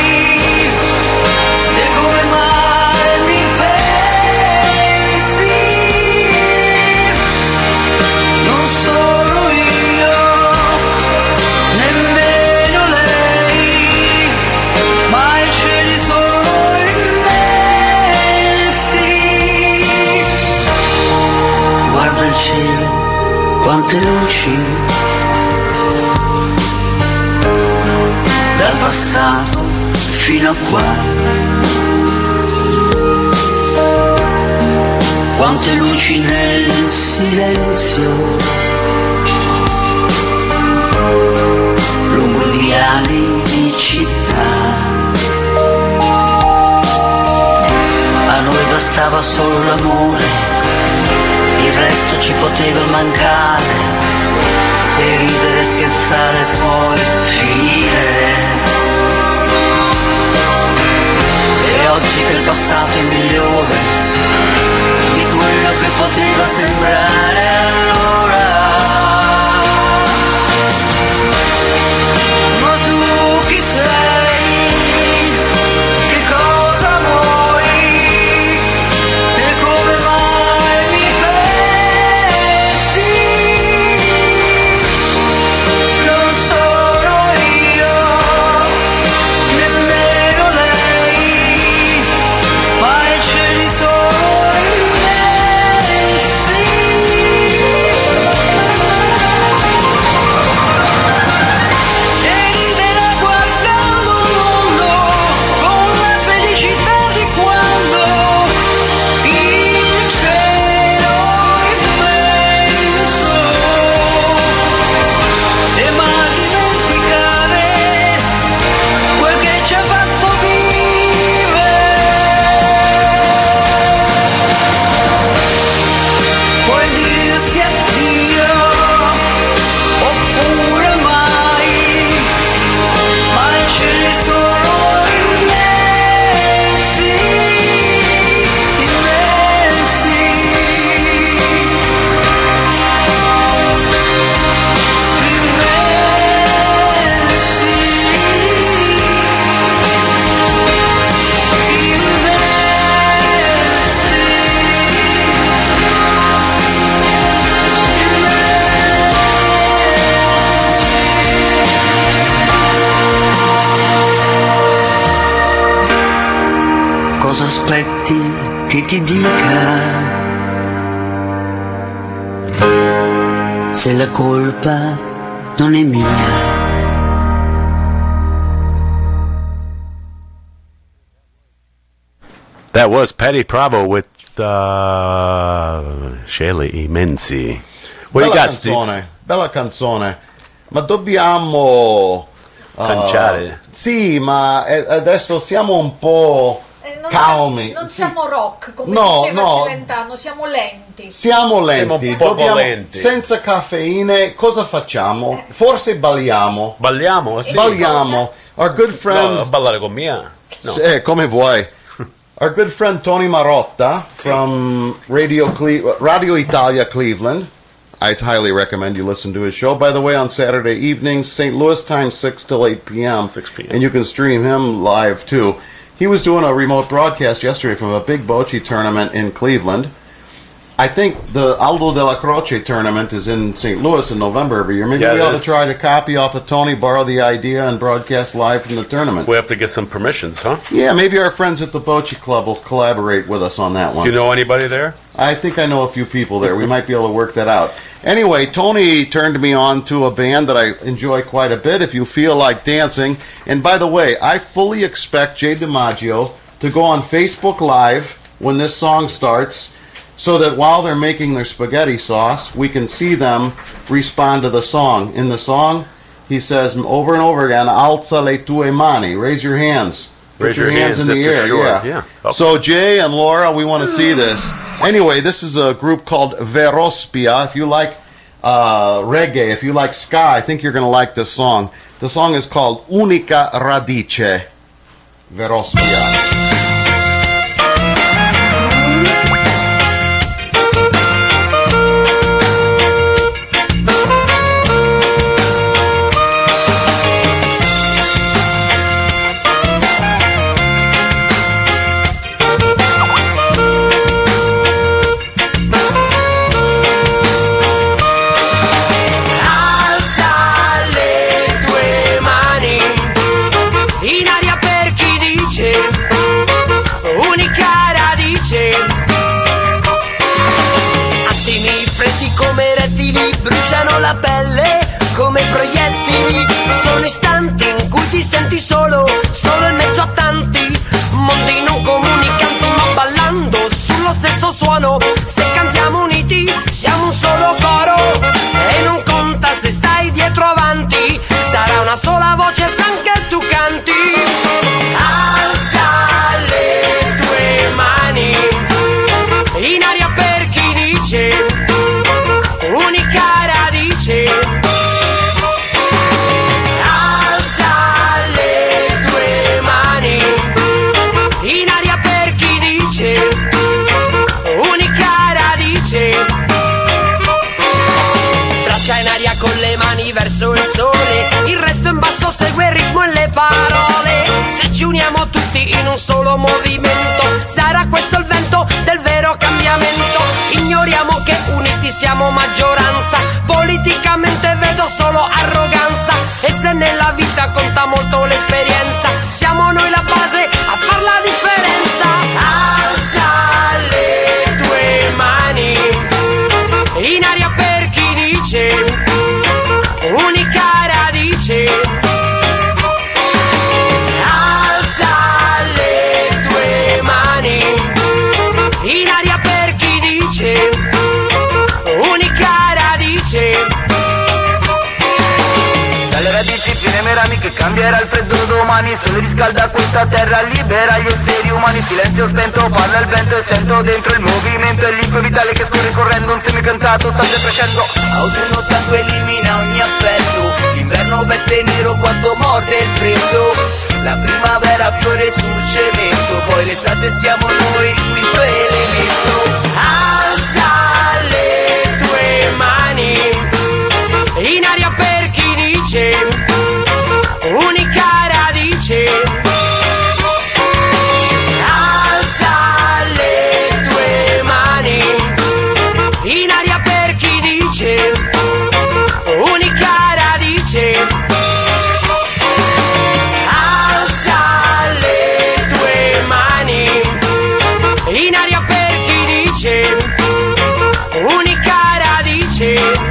E come mai mi pensi? Non sono io, nemmeno lei, ma i cieli sono immensi. Guarda il cielo, quante luci, dal passato fino a qua. Quante luci nel silenzio, lungo i viali di città. A noi bastava solo l'amore, il resto ci poteva mancare, e ridere, scherzare, poi finire. E oggi che il passato è migliore di quello che poteva sembrare allora. Ma tu chi sei? Che cosa vuoi? E come mai mi pensi? Non sono io, nemmeno lei, ma i cieli sono immensi. E riderà guardando il mondo con la felicità di quando il cielo immenso. E mai dimenticare quel che ci ha fatto vivere. Puoi dirsi addio oppure mai, ma i cieli sono immensi, immensi. Cosa aspetti che ti dica? Se la colpa non è mia. That was Patty Pravo with Cieli Immensi. What you Bella got, Steve? canzone, bella canzone. Ma dobbiamo Canciare. Sì, ma adesso siamo un po' calmi. Non Sì. siamo rock, come No, diceva no. Celentano, siamo lenti. Siamo Siamo lenti, un po' dobbiamo- lenti. senza caffeine cosa facciamo? Forse balliamo. Balliamo? Sì. Balliamo. Our good friend, No, ballare con mia? No. come vuoi. Our good friend Tony Marotta from Radio Italia Cleveland. I highly recommend you listen to his show. By the way, on Saturday evenings, St. Louis time, 6 till 8 p.m. 6 p.m. And you can stream him live, too. He was doing a remote broadcast yesterday from a big bocce tournament in Cleveland. I think the Aldo Della Croce tournament is in St. Louis in November every year. Maybe Yeah, we it ought to is. try to copy off of Tony, borrow the idea, and broadcast live from the tournament. We have to get some permissions, huh? Yeah, maybe our friends at the Bocce Club will collaborate with us on that one. Do you know anybody there? I think I know a few people there. We might be able to work that out. Anyway, Tony turned me on to a band that I enjoy quite a bit, If You Feel Like Dancing. And by the way, I fully expect Jay DiMaggio to go on Facebook Live when this song starts, so that while they're making their spaghetti sauce, we can see them respond to the song. In the song, he says over and over again, "Alza le tue mani," raise your hands. Raise Put your hands in the if you're air. sure. Yeah. Okay. So Jay and Laura, we want to see this. Anyway, this is a group called Verospia. If you like reggae, if you like ska, I think you're going to like this song. The song is called Unica Radice. Verospia. La pelle come proiettili, sono istanti in cui ti senti solo in mezzo a tanti mondi non comunicanti, ma ballando sullo stesso suono. Se cantiamo uniti siamo un solo coro e non conta se stai dietro o avanti, sarà una sola voce se anche tu canti. Alza le tue mani in aria per chi dice unica radice. Alza le tue mani in aria per chi dice unica radice. Traccia in aria con le mani verso il sole, il resto in basso segue il ritmo e le parole. Se ci uniamo tutti in un solo movimento, sarà questo il vento del vero cambiamento. Ignoriamo che uniti siamo maggioranza, politicamente vedo solo arroganza. E se nella vita conta molto l'esperienza, siamo noi la base a far la differenza. Alza le tue mani in aria per chi dice unica radice. Alza le tue mani in aria per chi dice unica radice. Dalle radici firme rami che cambierà il freddo domani, sole riscalda questa terra, libera gli esseri umani. Silenzio spento, parla il vento e sento dentro il movimento e l'info vitale che scorre correndo, un semicantato sta crescendo. Autunno stanco elimina ogni affetto, l'inverno veste nero quanto morde il freddo, la primavera fiore sul cemento, poi l'estate siamo noi il quinto elemento. Alza le tue mani in aria per chi dice unica radice. Alza le tue mani in aria per chi dice unica radice. Alza le tue mani in aria per chi dice unica radice.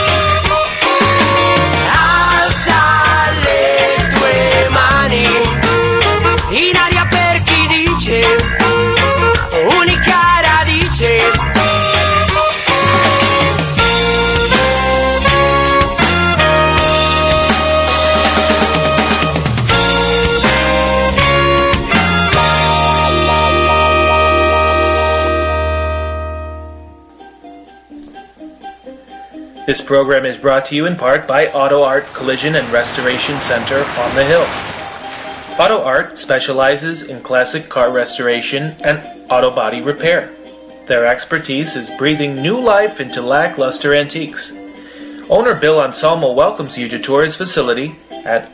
Alza le tue mani in aria per chi dice unica radice. This program is brought to you in part by Auto Art Collision and Restoration Center on the Hill. Auto Art specializes in classic car restoration and auto body repair. Their expertise is breathing new life into lackluster antiques. Owner Bill Anselmo welcomes you to tour his facility at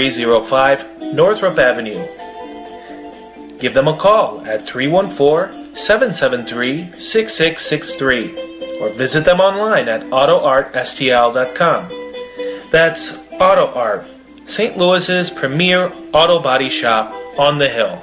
5305 Northrop Avenue. Give them a call at 314 888-773-6663 or visit them online at autoartstl.com. That's Auto Art, St. Louis's premier auto body shop on the hill.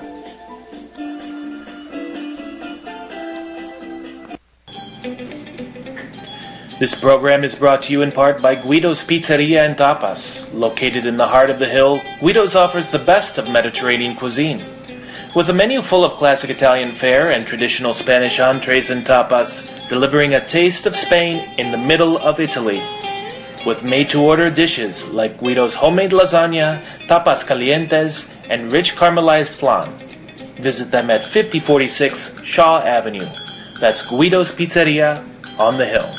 This program is brought to you in part by Guido's Pizzeria and Tapas. Located in the heart of the hill, Guido's offers the best of Mediterranean cuisine. With a menu full of classic Italian fare and traditional Spanish entrees and tapas, delivering a taste of Spain in the middle of Italy. With made-to-order dishes like Guido's homemade lasagna, tapas calientes, and rich caramelized flan. Visit them at 5046 Shaw Avenue. That's Guido's Pizzeria on the hill.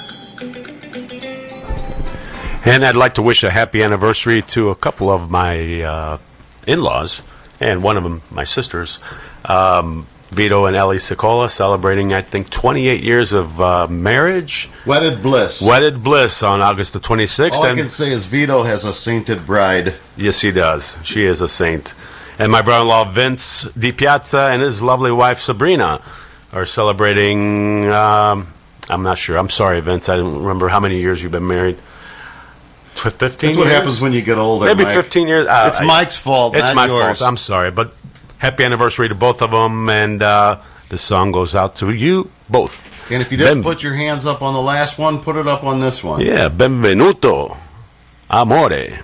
And I'd like to wish a happy anniversary to a couple of my in-laws, and one of them, my sisters, Vito and Ellie Sicola, celebrating, I think, 28 years of marriage. Wedded bliss. Wedded bliss on August the 26th. All I can say is Vito has a sainted bride. Yes, he does. She is a saint. And my brother-in-law, Vince Di Piazza, and his lovely wife, Sabrina, are celebrating, I'm not sure. I'm sorry, Vince. I don't remember how many years you've been married. 15 That's years? what happens when you get older, Maybe Mike. 15 years. It's Mike's fault, It's not my yours. fault. I'm sorry. But happy anniversary to both of them. And this song goes out to you both. And if you didn't put your hands up on the last one, put it up on this one. Yeah, benvenuto, amore.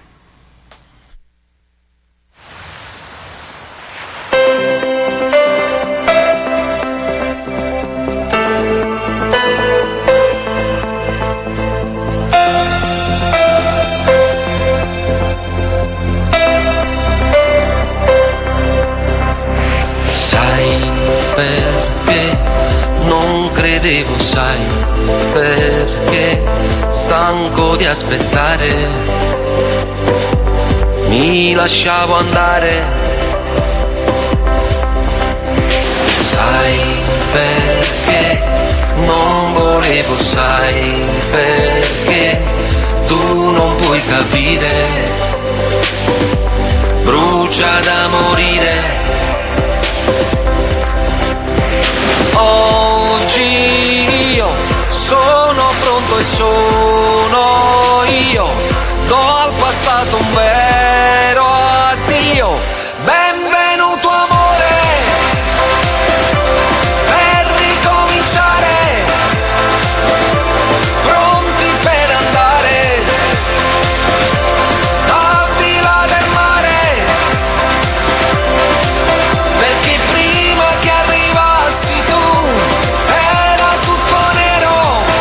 Perché non credevo, sai, perché stanco di aspettare, mi lasciavo andare. Sai perché non volevo, sai perché tu non puoi capire, brucia da morire. Oggi io sono pronto e sono io, do al passato un vero addio, benvenuto amore, per ricominciare, pronti per andare, al di là del mare, perché prima che arrivassi era tutto nero,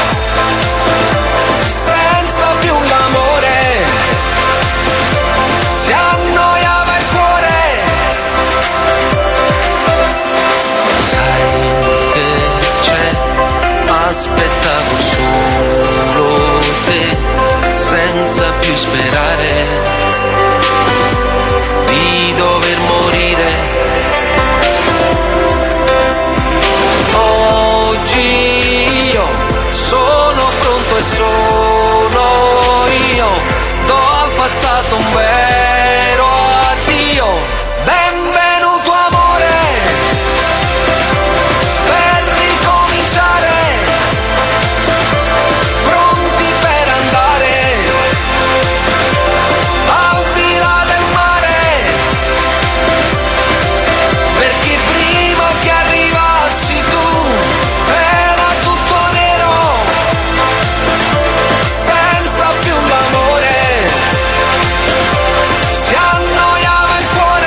senza più l'amore, si annoiava il cuore. Sai che c'è, aspettavo solo te, senza più sperare di dover morire. Oggi io sono pronto e sono io, do al passato un vero addio, benvenuto amore, per ricominciare, pronti per andare, al di là del mare, perché prima che arrivassi tu era tutto nero, senza più l'amore, si annoiava il cuore.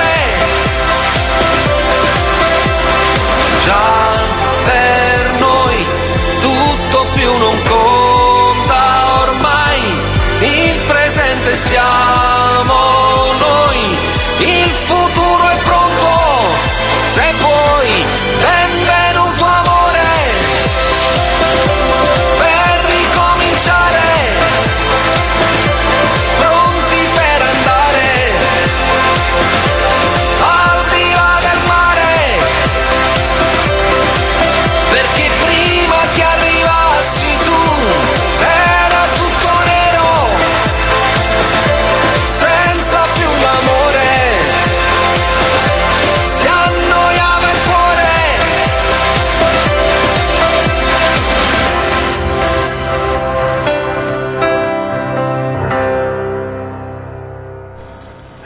Già per noi tutto più non conta ormai, il presente siamo noi, il futuro è pronto, se puoi, benvenuto amore, per ricominciare, pronti per andare, al di là del mare, perché prima che arrivassi tu era tutto nero,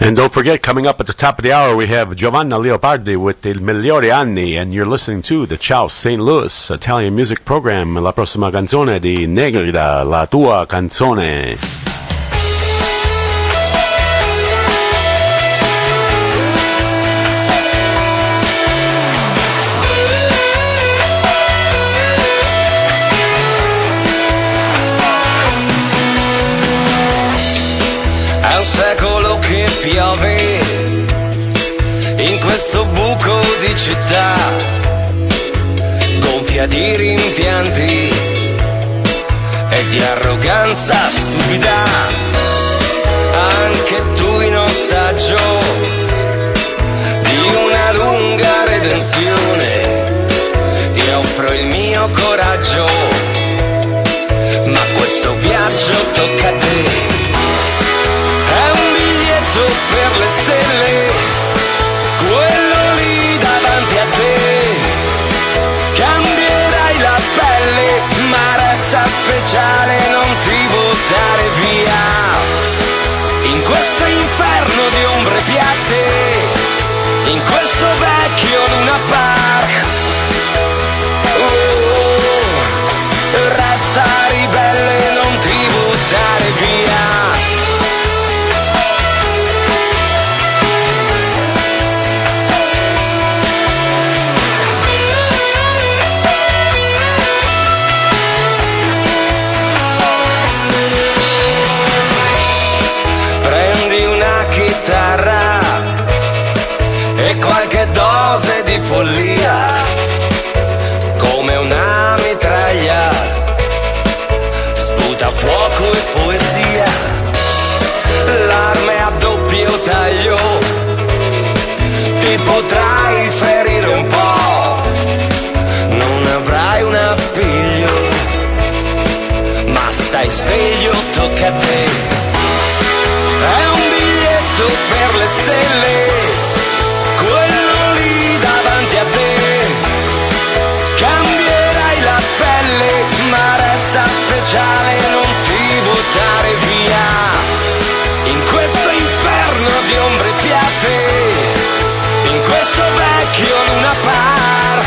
And don't forget, coming up at the top of the hour, we have Giovanna Leopardi with Il Migliore Anni, and you're listening to the Ciao St. Louis Italian Music Program. La prossima canzone di Negrida, La Tua Canzone. È un secolo che piove in questo buco di città, gonfia di rimpianti e di arroganza stupida. Anche tu in ostaggio di una lunga redenzione, ti offro il mio coraggio, ma questo viaggio tocca a te. È un biglietto per le stelle, quello lì davanti a te. Cambierai la pelle, ma resta speciale, non ti buttare via. In questo inferno di ombre piatte, in questo vecchio Luna Park, resta ribelle, non ti buttare via. E qualche dose di follia, come una mitraglia, sputa fuoco e poesia. L'arma è a doppio taglio, ti potrai ferire un po', non avrai un appiglio, ma stai sveglio, tocca a te. È un biglietto per le stelle, quello lì davanti a te. Cambierai la pelle, ma resta speciale, non ti buttare via. In questo inferno di ombre piatte, in questo vecchio Luna Park,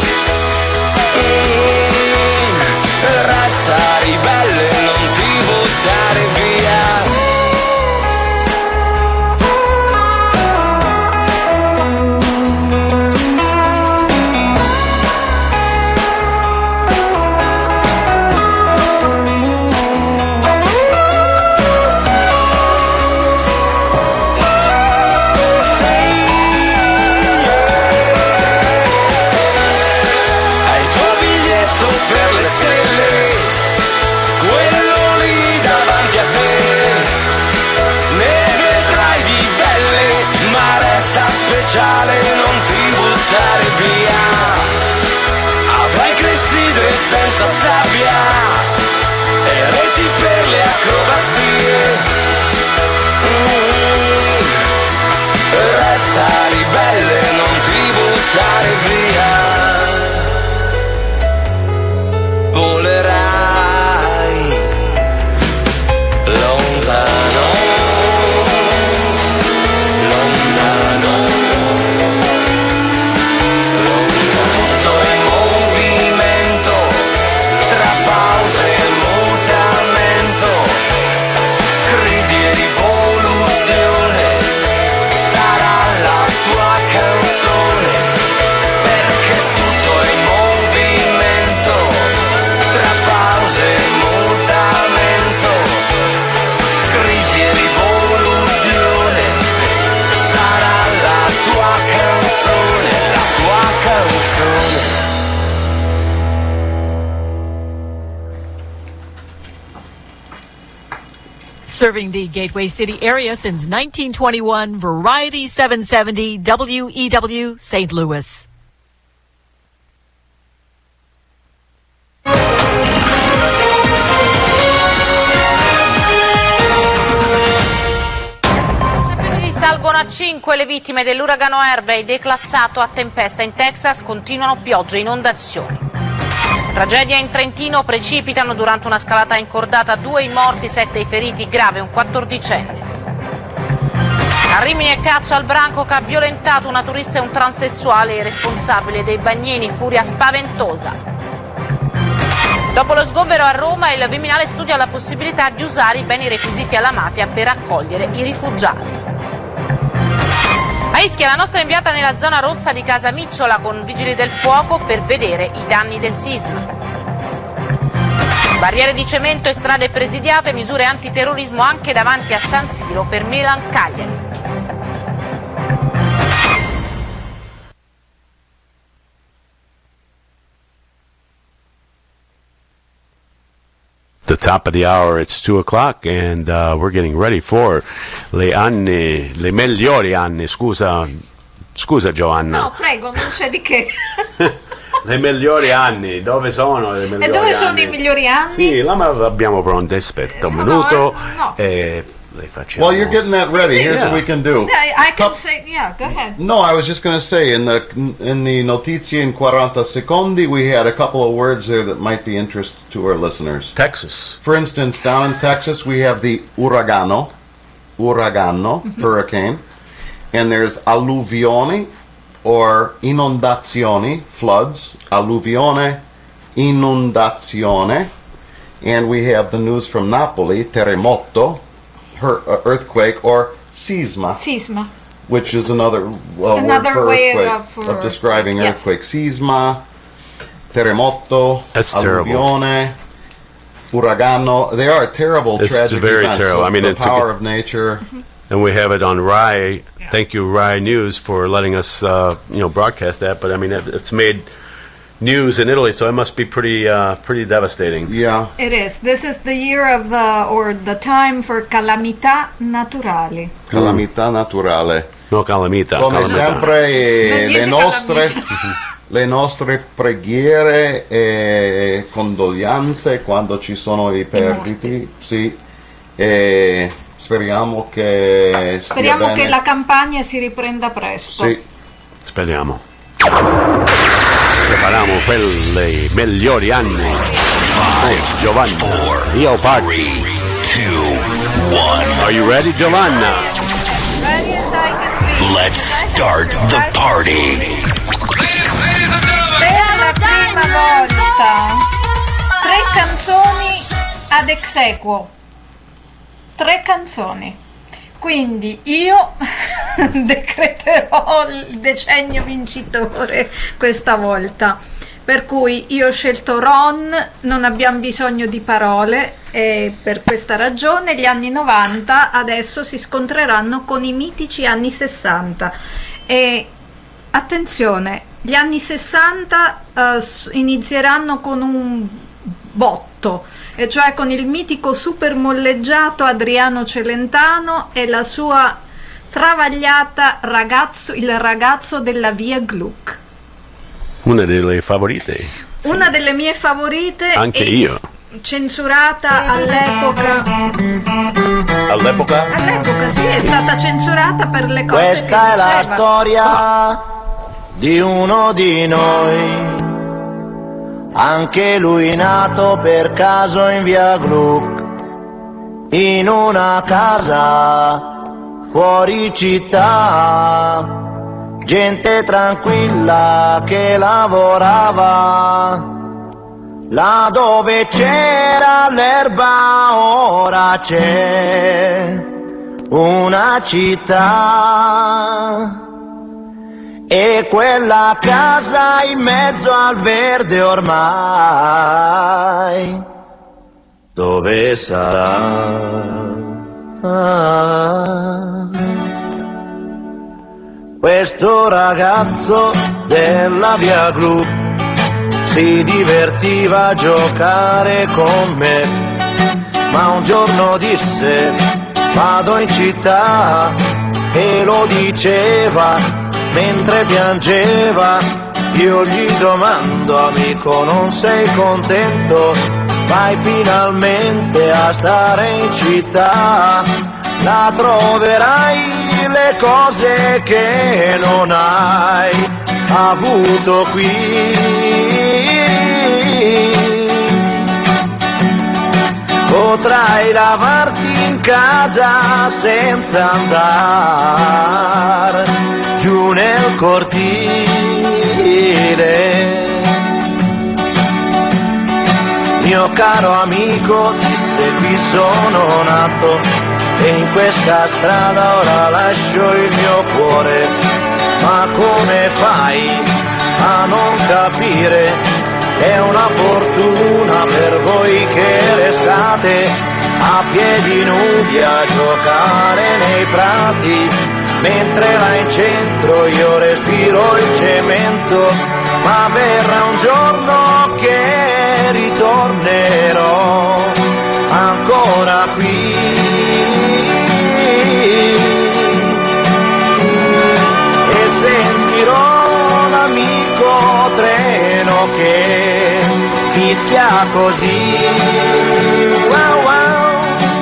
resta ribelle, non ti buttare via. Non ti buttare via, avrai clessidre senza sabbia e reti per le acrobazie. Resta ribelle, non ti buttare via. Volerai lontano, lontano. Serving the Gateway City area since 1921, Variety 770 WEW St. Louis. Salgono a 5 le vittime dell'uragano Harvey, declassato a tempesta in Texas, continuano piogge e inondazioni. Tragedia in Trentino, precipitano durante una scalata incordata, 2 i morti, 7 i feriti, grave un 14enne. A Rimini e caccia al branco che ha violentato una turista e un transessuale, il responsabile dei bagnini, furia spaventosa. Dopo lo sgombero a Roma, il Viminale studia la possibilità di usare i beni requisiti alla mafia per accogliere i rifugiati. A Ischia la nostra è inviata nella zona rossa di Casa Micciola con vigili del fuoco per vedere i danni del sisma. Barriere di cemento e strade presidiate, misure antiterrorismo anche davanti a San Siro per Milan Cagliari. The top of the hour, it's 2 o'clock, and we're getting ready for le migliori anni. Scusa Giovanna. No, prego, non c'è di che. Le migliori anni, dove sono le migliori anni? E dove sono i migliori anni? Sì, l'abbiamo pronta, aspetta un minuto. No. Le facciamo. While you're getting that ready, here's what we can do. I can say, yeah, go ahead. No, I was just going to say, in the Notizie in 40 Secondi, we had a couple of words there that might be interest to our listeners. Texas. For instance, down in Texas, we have the uragano, hurricane, and there's alluvioni, or inondazioni, floods, alluvione, inondazione, and we have the news from Napoli, terremoto, earthquake, or sisma. Sisma. Which is another word for earthquake, of describing earthquake. Sisma, terremoto, alluvione, uragano. They are terrible, tragic very events. Terrible. So I mean, the power of nature. And we have it on Rai. Yeah. Thank you, Rai News, for letting us, broadcast that. But I mean, it's made news in Italy, so it must be pretty devastating. Yeah, it is. This is the year of or the time for calamità naturali. Calamità naturale. No, calamita. Come sempre, le nostre preghiere e condoglianze quando ci sono i perditi. Sì. E speriamo che che la campagna si riprenda presto. Sì. Speriamo. Prepariamo quelle migliori anni. Giovanna. 4, Io parto. 3, 2, 1. Are you ready, Giovanna? Ready as I can be. Let's start the party. Per la prima volta 3 canzoni ad ex aequo. 3 canzoni. Quindi io decreterò il decennio vincitore questa volta. Per cui io ho scelto Ron, non abbiamo bisogno di parole, e per questa ragione gli anni 90 adesso si scontreranno con i mitici anni 60. E attenzione, gli anni 60 inizieranno con un botto, e cioè con il mitico super molleggiato Adriano Celentano e la sua travagliata il ragazzo della via Gluck. Una delle favorite. Una delle mie favorite. Anche io. Censurata all'epoca. All'epoca? All'epoca sì, è stata censurata per le cose Questa che è diceva. la storia di uno di noi. Anche lui nato per caso in via Gluck, in una casa fuori città, gente tranquilla che lavorava. Là dove c'era l'erba ora c'è una città. E quella casa in mezzo al verde ormai, dove sarà? Questo ragazzo della via Gluck si divertiva a giocare con me, ma un giorno disse vado in città, e lo diceva mentre piangeva. Io gli domando, amico, non sei contento? Vai finalmente a stare in città, là troverai le cose che non hai avuto qui. Potrai lavarti in casa senza andare giù nel cortile. Mio caro amico, disse, qui sono nato e in questa strada ora lascio il mio cuore. Ma come fai a non capire? È una fortuna per voi che restate a piedi nudi a giocare nei prati, mentre là in centro io respiro il cemento. Ma verrà un giorno che ritornerò ancora qui e sentirò l'amico treno che fischia così. Wow, wow.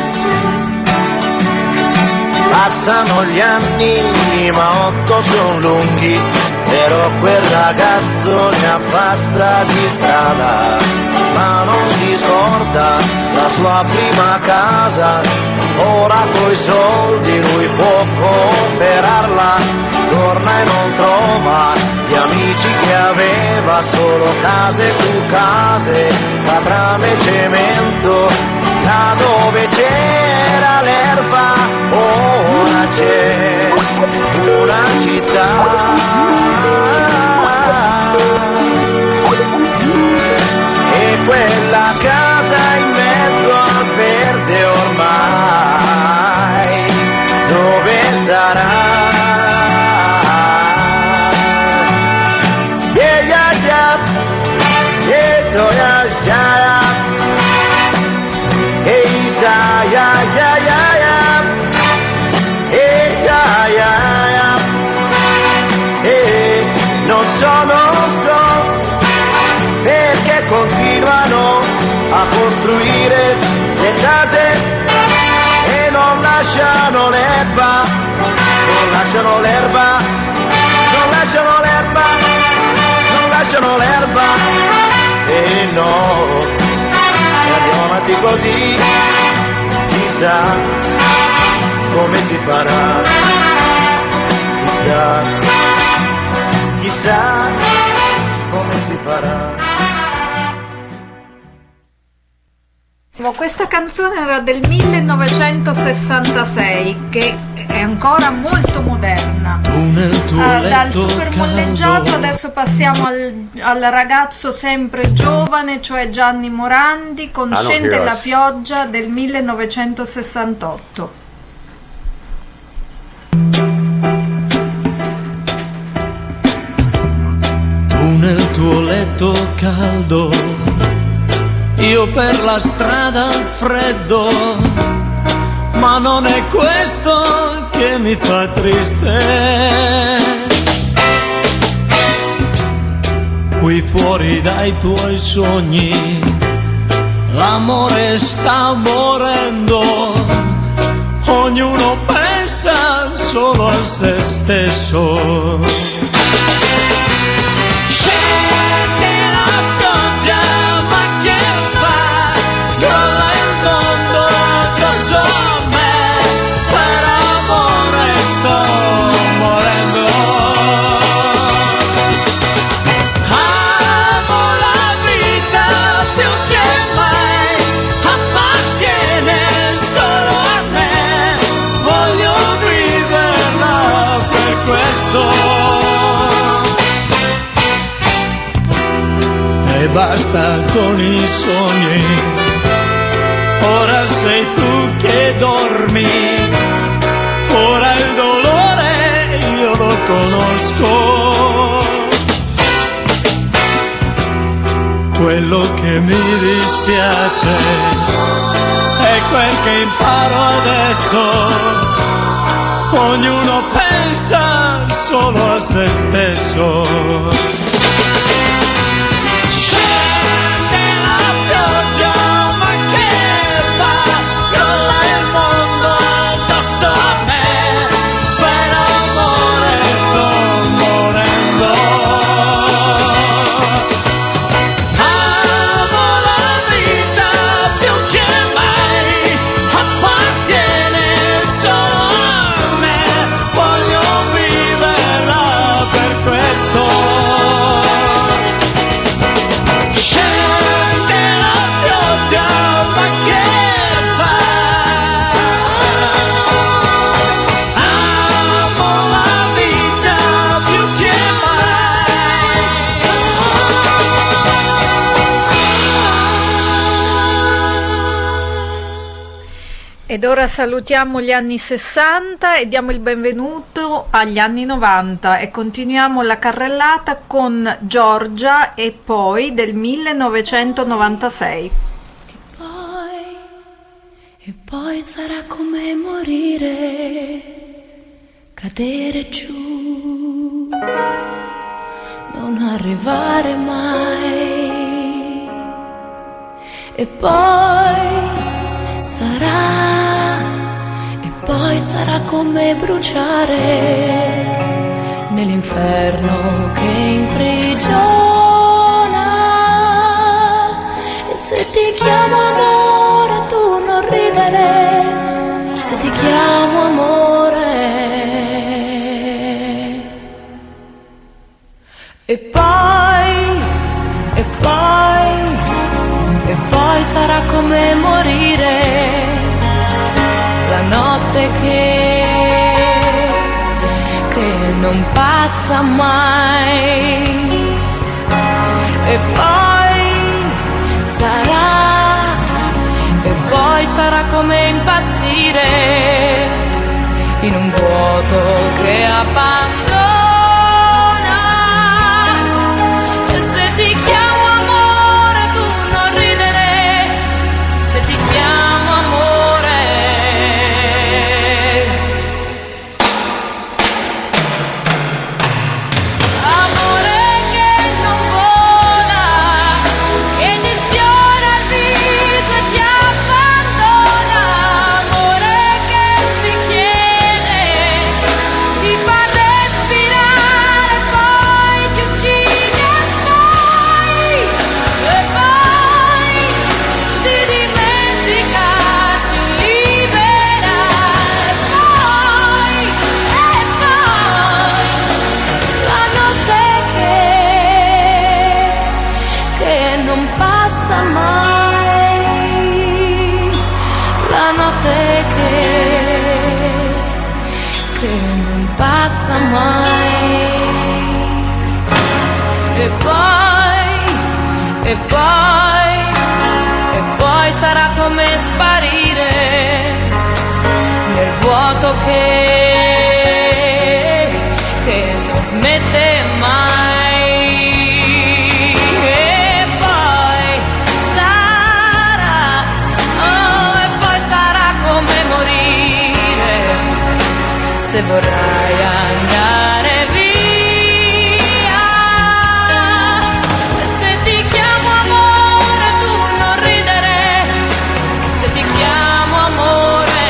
Passano gli anni ma 8 son lunghi, però quel ragazzo ne ha fatta di strada, ma non si scorda la sua prima casa. Ora coi soldi lui può comprarla, torna e non trova gli amici che aveva, solo case su case, catrame e cemento. Da dove c'era l'erba ora c'è una città. E quella casa in mezzo al verde ormai dove sarà? Yeah, yeah, yeah. Yeah, yeah, yeah. Hey, yeah, yeah, yeah, yeah. Hey, yeah, yeah, yeah. Hey, non so perché continuano a costruire le case e non lasciano l'erba, non lasciano l'erba, non lasciano l'erba, non lasciano l'erba. E no, e andiamo avanti così, chissà come si farà, chissà, chissà come si farà. Questa canzone era del 1966, che è ancora molto moderna. Dal super molleggiato adesso passiamo al ragazzo sempre giovane, cioè Gianni Morandi con Scende la pioggia del 1968. Tu nel tuo letto caldo, io per la strada freddo, ma non è questo che mi fa triste. Qui fuori dai tuoi sogni l'amore sta morendo, ognuno pensa solo a se stesso. E basta con i sogni, ora sei tu che dormi, ora il dolore io lo conosco. Quello che mi dispiace è quel che imparo adesso, ognuno pensa solo a se stesso. Appartiene Ed ora salutiamo gli anni 60 e diamo il benvenuto agli anni 90 e continuiamo la carrellata con Giorgia e poi del 1996. E poi sarà come morire, cadere giù, non arrivare mai. E poi sarà come bruciare nell'inferno che imprigiona. E se ti chiamo amore tu non ridere, se ti chiamo amore. E poi sarà come morire la notte che non passa mai. E poi sarà come impazzire in un vuoto che abbandona. E se ti chiamo amore tu non ridere, se ti chiamo amore. Amore che non vola, che ti sfiora il viso e ti abbandona. Amore che si chiede, ti fa respirare, poi ti uccide e poi ti dimentica, ti libera. E poi la notte che non passa mai, la notte che non passa mai. E poi sarà come sparire nel vuoto che non smette mai. E poi sarà come morire se vorrai andare via. E se ti chiamo amore tu non ridere, se ti chiamo amore.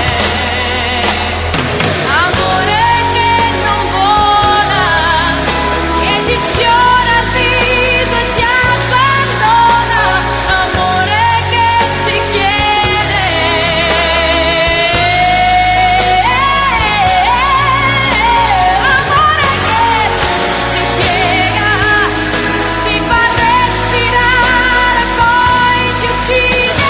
Amore che non vola, che ti sfiora il viso e ti abbandona. Amore che si chiede, amore che si piega, ti fa respirare, poi ti uccide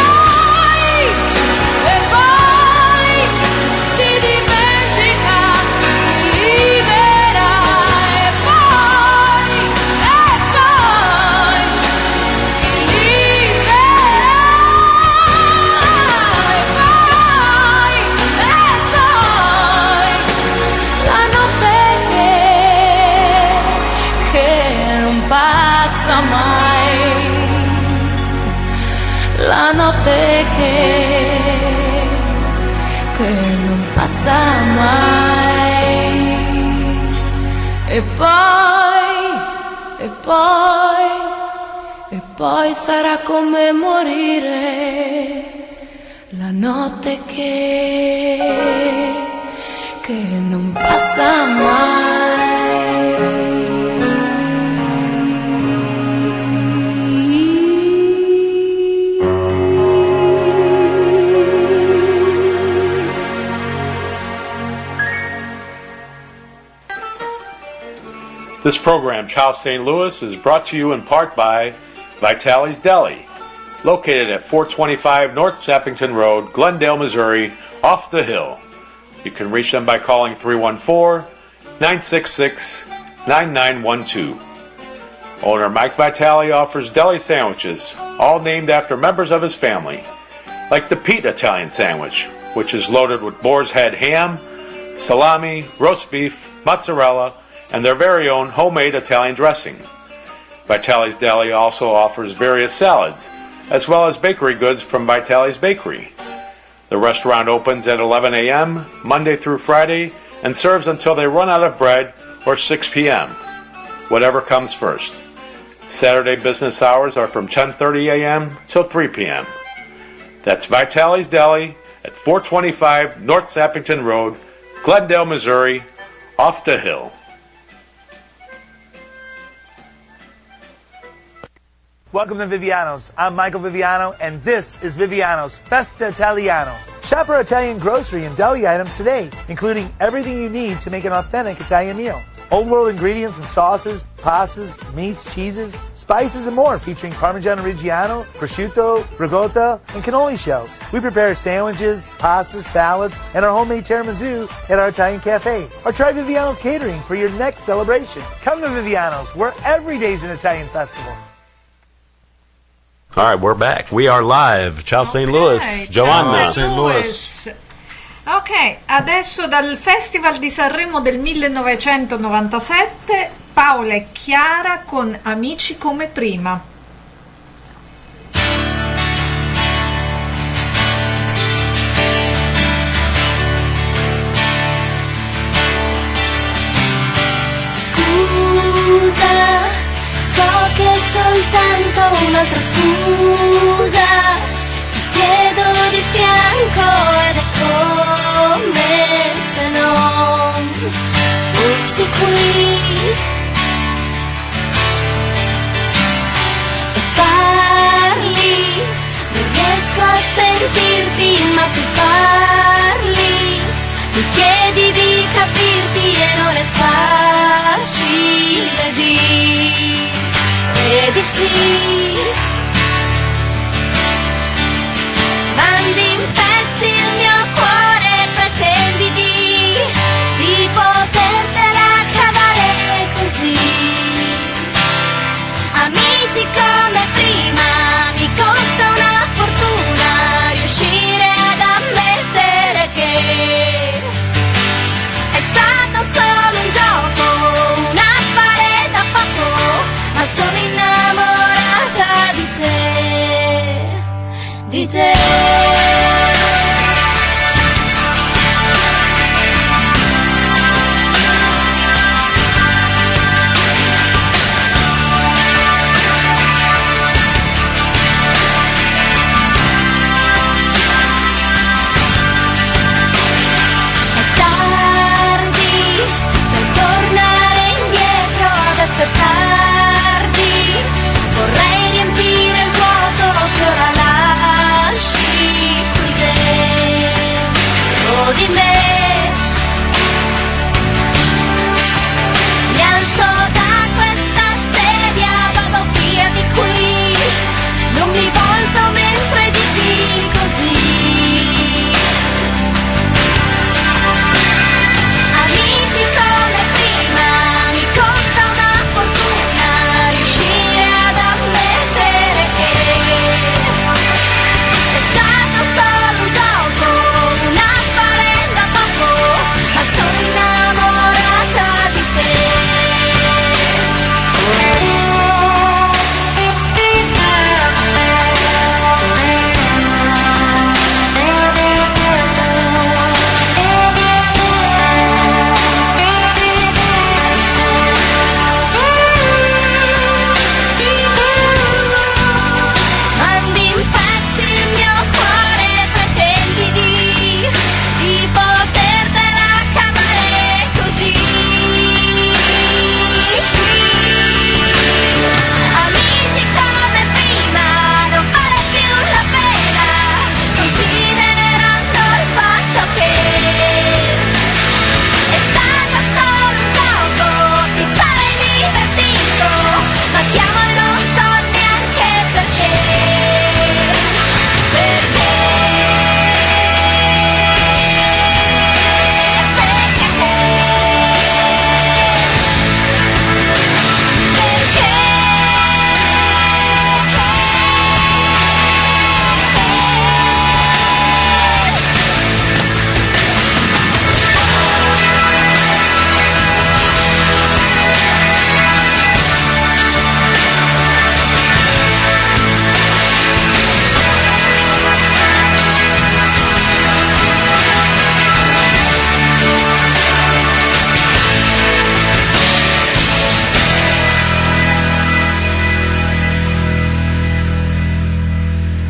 e poi ti dimentica, ti libera. E poi ti libera. E poi la notte che non passa mai, la notte che non passa mai. E poi sarà come morire la notte che non passa mai. This program, Ciao St. Louis, is brought to you in part by Vitale's Deli, located at 425 North Sappington Road, Glendale, Missouri, off the hill. You can reach them by calling 314-966-9912. Owner Mike Vitale offers deli sandwiches, all named after members of his family. like the Pete Italian sandwich, which is loaded with boar's head ham, salami, roast beef, mozzarella, and their very own homemade Italian dressing. Vitale's Deli also offers various salads, as well as bakery goods from Vitale's Bakery. The restaurant opens at 11 a.m. Monday through Friday and serves until they run out of bread or 6 p.m., whatever comes first. Saturday business hours are from 10:30 a.m. till 3 p.m. That's Vitale's Deli at 425 North Sappington Road, Glendale, Missouri, off the hill. Welcome to Viviano's. I'm Michael Viviano, and this is Viviano's Festa Italiano. Shop our Italian grocery and deli items today, including everything you need to make an authentic Italian meal. Old world ingredients from sauces, pastas, meats, cheeses, spices, and more, featuring Parmigiano Reggiano, prosciutto, ricotta, and cannoli shells. We prepare sandwiches, pastas, salads, and our homemade tiramisu at our Italian cafe. Or try Viviano's catering for your next celebration. Come to Viviano's, where every day is an Italian festival. All right, we're back. We are live. Ciao St. Louis. Giovanna. St. Louis. Ok, adesso dal Festival di Sanremo del 1997, Paola e Chiara con Amici come prima. Scusa, so che è soltanto un'altra scusa, ti siedo di fianco ed è come se non fossi qui e parli, non riesco a sentirti ma tu parli, mi chiedi di capirti e non è facile dire di sì. Mandi in pezzi il mio cuore, pretendi di potertela cavare così. Amici come prima, mi costa una fortuna riuscire ad ammettere che è stato solo un gioco, un affare da poco, ma sono innamorata di te, di te. Adesso è tardi, vorrei riempire il vuoto che ora lasci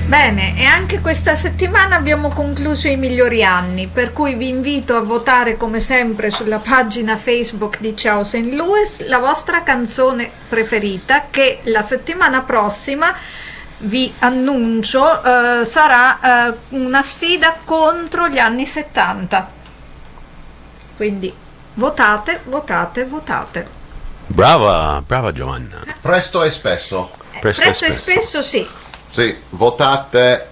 Bene, e anche questa settimana abbiamo concluso i migliori anni, per cui vi invito a votare come sempre sulla pagina Facebook di Ciao St. Louis la vostra canzone preferita, che la settimana prossima vi annuncio sarà una sfida contro gli anni 70. Quindi votate. Brava Giovanna. Presto e spesso. Presto e spesso, sì. Sì, votate.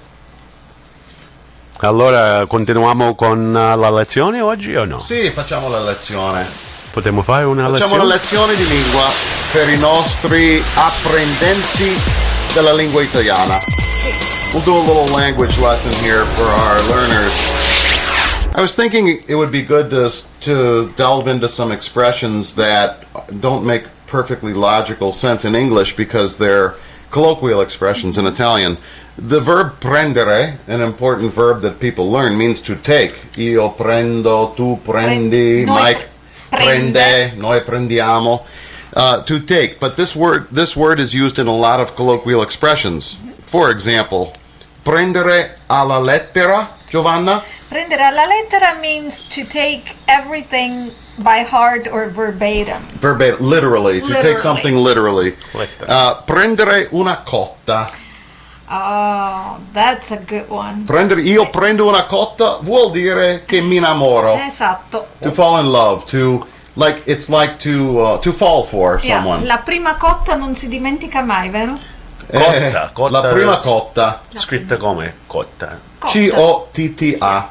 Allora, continuiamo con la lezione oggi o no? Sì, facciamo la lezione. Potremmo fare una lezione? Facciamo una lezione di lingua per i nostri apprendenti della lingua italiana. We'll do a little language lesson here for our learners. I was thinking it would be good to delve into some expressions that don't make perfectly logical sense in English because they're colloquial expressions in Italian. The verb prendere, an important verb that people learn, means to take. Io prendo, tu prendi, Mike prende, noi prendiamo. To take, but this word is used in a lot of colloquial expressions. For example, prendere alla lettera, Giovanna? Prendere alla lettera means to take everything by heart or verbatim. Verbatim, literally. To take something literally. Prendere una cotta. Oh, that's a good one. Io prendo una cotta vuol dire che mi innamoro. Esatto. To fall in love, it's like to fall for someone. La prima cotta non si dimentica mai, vero? Cotta. La prima cotta. Scritta come cotta. C-O-T-T-A.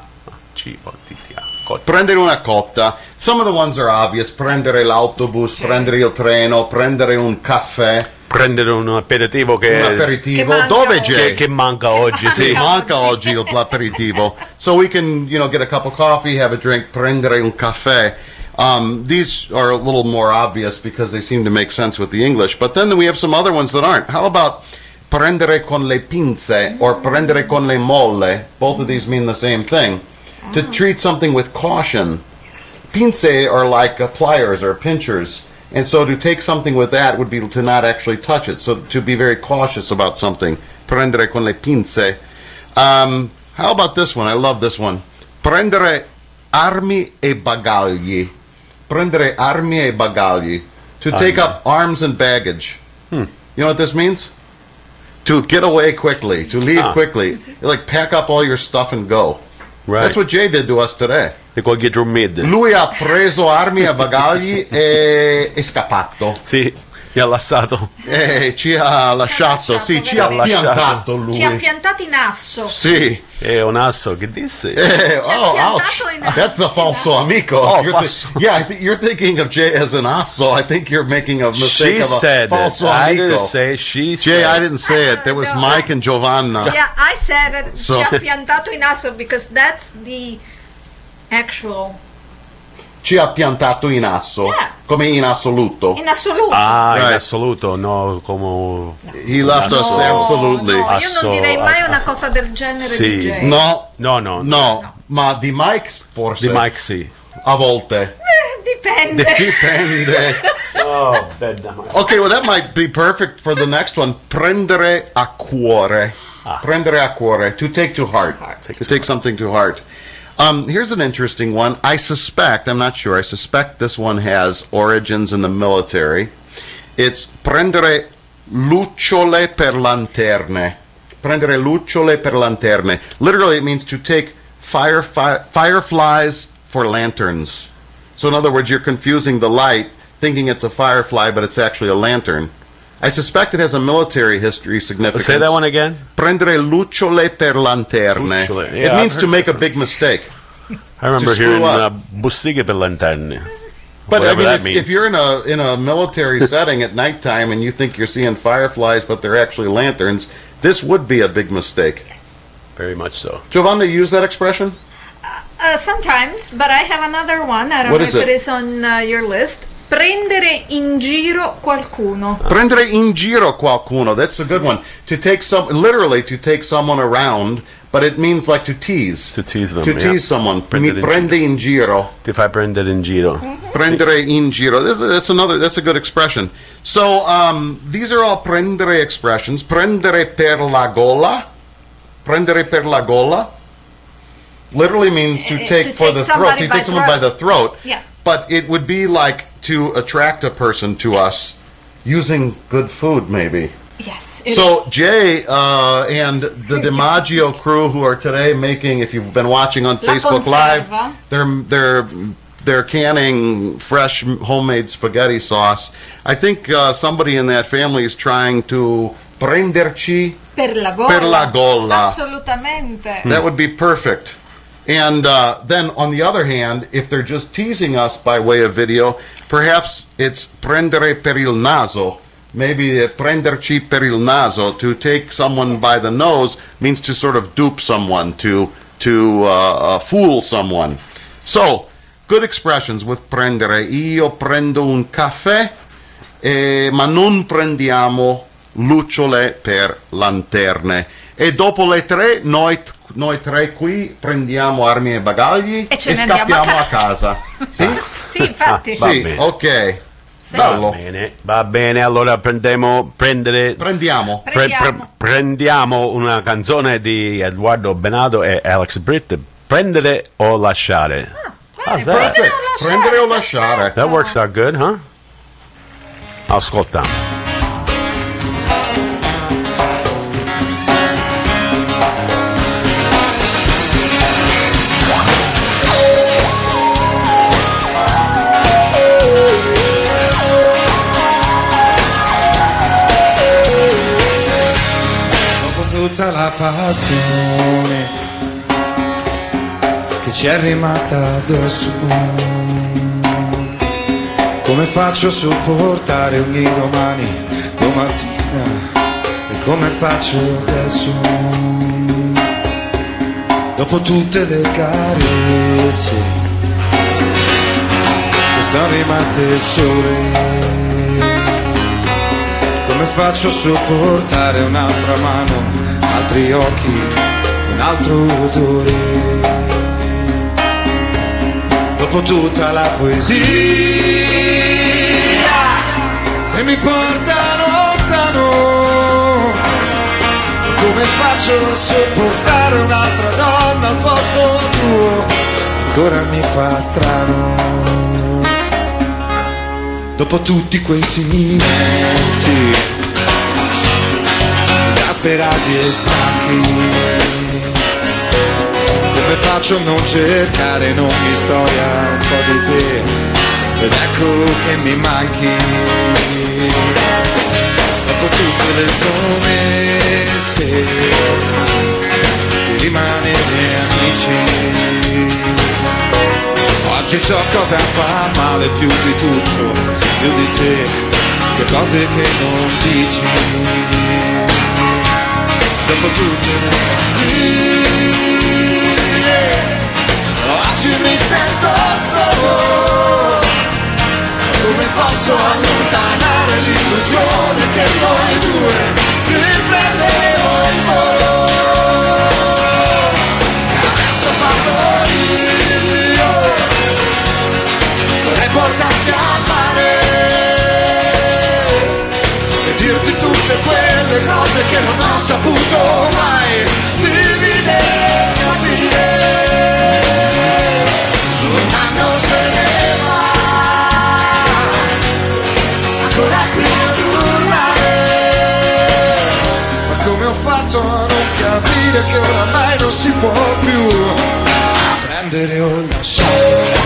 Prendere una cotta. Some of the ones are obvious. Prendere l'autobus, prendere il treno, prendere un caffè. Prendere un aperitivo Dove c'è? Che manca oggi, sì. Manca oggi l'aperitivo. So we can, get a cup of coffee, have a drink, prendere un caffè. These are a little more obvious because they seem to make sense with the English. But then we have some other ones that aren't. How about prendere con le pinze or prendere con le molle? Both of these mean the same thing. To treat something with caution. Pinze are like pliers or pinchers. And so to take something with that would be to not actually touch it. So to be very cautious about something. Prendere con le pinze. How about this one? I love this one. Prendere armi e bagagli. Prendere armi e bagagli. To take up arms and baggage. You know what this means? To get away quickly. To leave quickly. Like pack up all your stuff and go. Right. That's what Jay did to us today. Lui ha preso armi e bagagli e è scappato. Sì, mi ha lasciato. Ci ha lasciato, sì, ci ha piantato lui. Ci ha piantato in asso. Sì. È un asso, che disse? Ouch. That's a falso amico. You're thinking of Jay as an asso. I think you're making a mistake of a falso amico. I didn't say she said. Jay, I didn't say it. That was Mike and Giovanna. Yeah, I said it. Ci ha piantato in asso because that's the actual. Ci ha piantato in asso, come in assoluto. In assoluto. In assoluto, no, come. He left us absolutely. No, io non direi mai una cosa del genere di Jay. No, ma di Mike forse. Di Mike sì. A volte. Dipende. Okay, well that might be perfect for the next one. Prendere a cuore. Prendere a cuore. To take to heart. To take something to heart. Here's an interesting one. I suspect this one has origins in the military. It's prendere lucciole per lanterne. Prendere lucciole per lanterne. Literally, it means to take fireflies for lanterns. So in other words, you're confusing the light, thinking it's a firefly, but it's actually a lantern. I suspect it has a military history significance. Say that one again. Prendere lucciole per lanterne. It means to make a big mistake. I remember hearing bustighe per lanterne. But I mean, if you're in a military setting at nighttime and you think you're seeing fireflies, but they're actually lanterns, this would be a big mistake. Very much so. Giovanna, you use that expression? Sometimes, but I have another one. I don't know if it is on your list. Prendere in giro qualcuno. Prendere in giro qualcuno. That's a good one. To take literally to take someone around, but it means like to tease. To tease them. To tease someone. Mi prende in giro. Ti fai prendere in giro. Prendere in giro. That's a good expression. So these are all prendere expressions. Prendere per la gola. prendere per la gola literally means to take for the throat. To take someone by the throat. Yeah. But it would be like to attract a person to us using good food, maybe. Yes. So Jay and the DiMaggio crew who are today making, if you've been watching on Facebook Live, they're canning fresh homemade spaghetti sauce. I think somebody in that family is trying to prenderci per la gola. Assolutamente. That would be perfect. And then on the other hand, if they're just teasing us by way of video, perhaps it's prendere per il naso. Maybe prenderci per il naso, to take someone by the nose, means to sort of dupe someone, to fool someone. So, good expressions with prendere. Io prendo un caffè, ma non prendiamo lucciole per lanterne. E dopo le 3 noi 3 qui prendiamo armi e bagagli e scappiamo a casa. Sì? Sì, infatti. Sì, ok. Sì. Va bene, allora prendiamo una canzone di Edoardo Bennato e Alex Britt, Prendere o lasciare. Prendere o lasciare. That works out good, huh? Ascoltiamo. Tutta la passione che ci è rimasta addosso, come faccio a sopportare ogni domattina e come faccio adesso, dopo tutte le carezze che sono rimaste sole. Come faccio a sopportare un'altra mano, altri occhi, un altro odore? Dopo tutta la poesia che mi porta lontano, come faccio a sopportare un'altra donna al posto tuo? Ancora mi fa strano. Dopo tutti quei silenzi esasperati e stanchi, come faccio a non cercare in ogni storia un po' di te, ed ecco che mi manchi. Dopo tutte le promesse di rimanere amici, oggi so cosa fa male più di tutto, più di te, che cose che non dici. Dopo tutte le oggi mi sento solo. Come posso allontanare l'illusione che noi due riprenderemo il volo? Adesso parlo io, vorrei portarti a mare e dirti tutte quelle cose che non ho saputo mai dividere, capire. Un anno se ne va, ancora qui ad urlare, ma come ho fatto a non capire che oramai non si può più prendere o lasciare?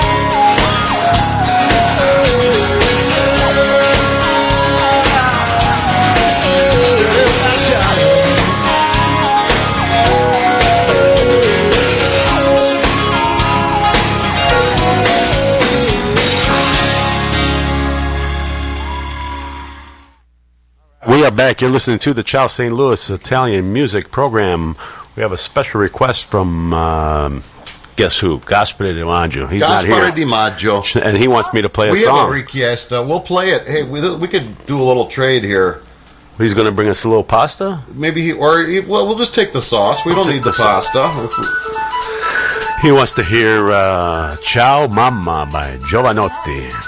We are back. You're listening to the Ciao St. Louis Italian music program. We have a special request from, guess who? Gaspare DiMaggio. He's not here. Gaspare DiMaggio. And he wants me to play a we song. We have a richiesta. We'll play it. Hey, we could do a little trade here. He's going to bring us a little pasta? Maybe we'll just take the sauce. We don't need the pasta. He wants to hear Ciao Mamma by Giovanotti.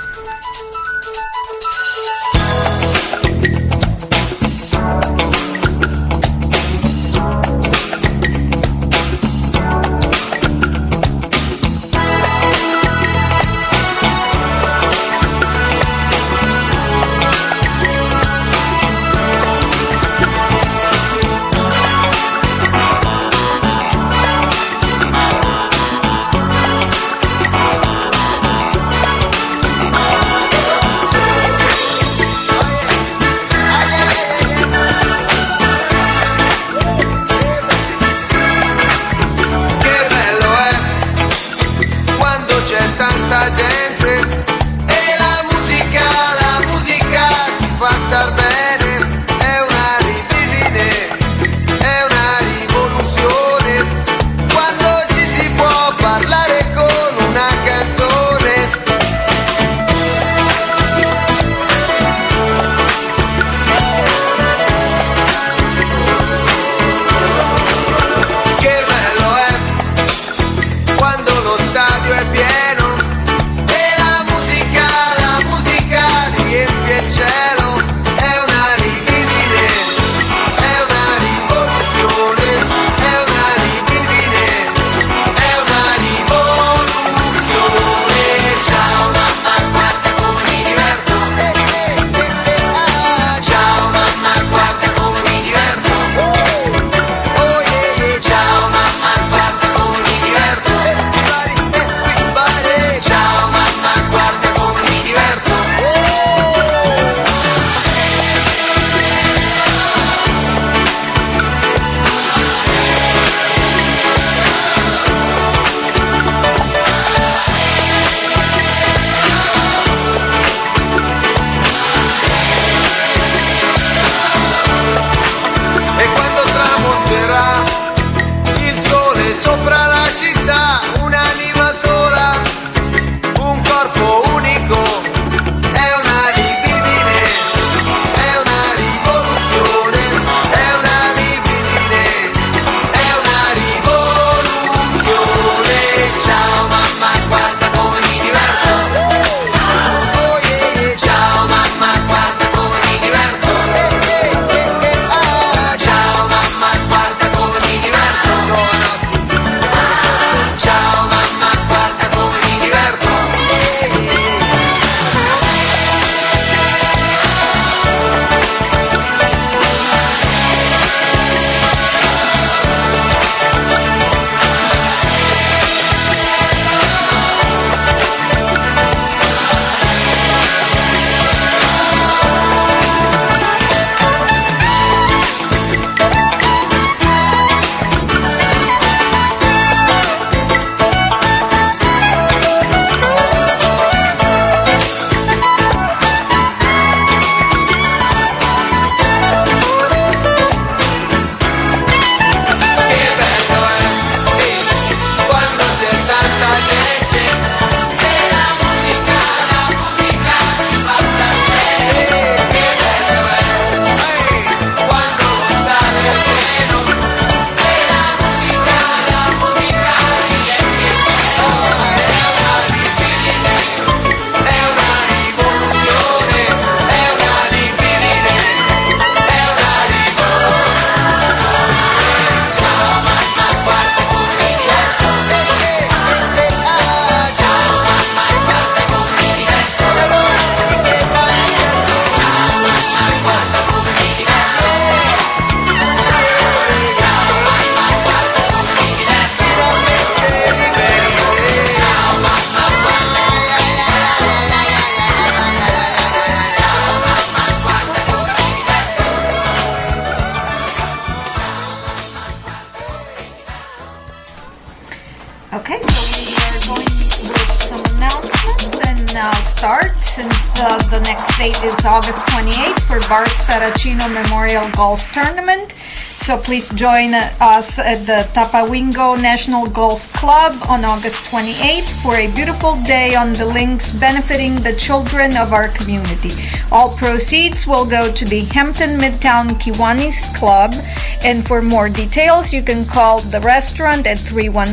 Okay, so we are going with some announcements, and I'll start since the next date is August 28th for Bart Saracino Memorial Golf Tournament. So please join us at the Tapawingo National Golf Club on August 28th for a beautiful day on the links benefiting the children of our community. All proceeds will go to the Hampton Midtown Kiwanis Club, and for more details you can call the restaurant at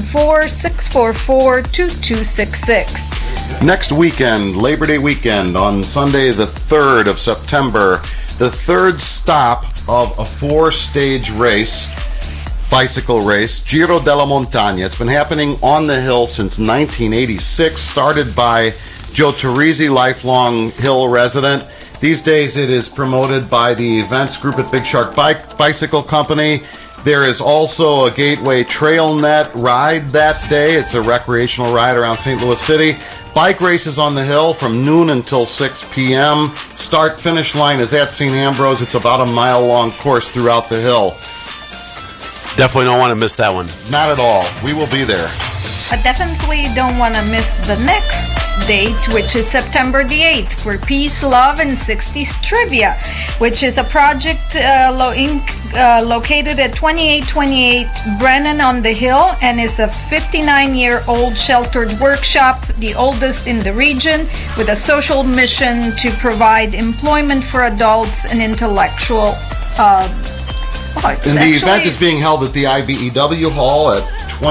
314-644-2266. Next weekend, Labor Day weekend, on Sunday the 3rd of September, the third stop of a 4-stage race, bicycle race, Giro della Montagna. It's been happening on the hill since 1986, started by Joe Teresi, lifelong hill resident. These days it is promoted by the events group at Big Shark Bicycle Company. There is also a Gateway Trail Net ride that day. It's a recreational ride around St. Louis City. Bike races on the hill from noon until 6 p.m. Start-finish line is at St. Ambrose. It's about a mile-long course throughout the hill. Definitely don't want to miss that one. Not at all. We will be there. I definitely don't want to miss the next date, which is September the 8th for Peace, Love, and 60s Trivia, which is a project located at 2828 Brennan on the Hill, and is a 59-year-old sheltered workshop, the oldest in the region, with a social mission to provide employment for adults and intellectual arts. And the event is being held at the IBEW Hall at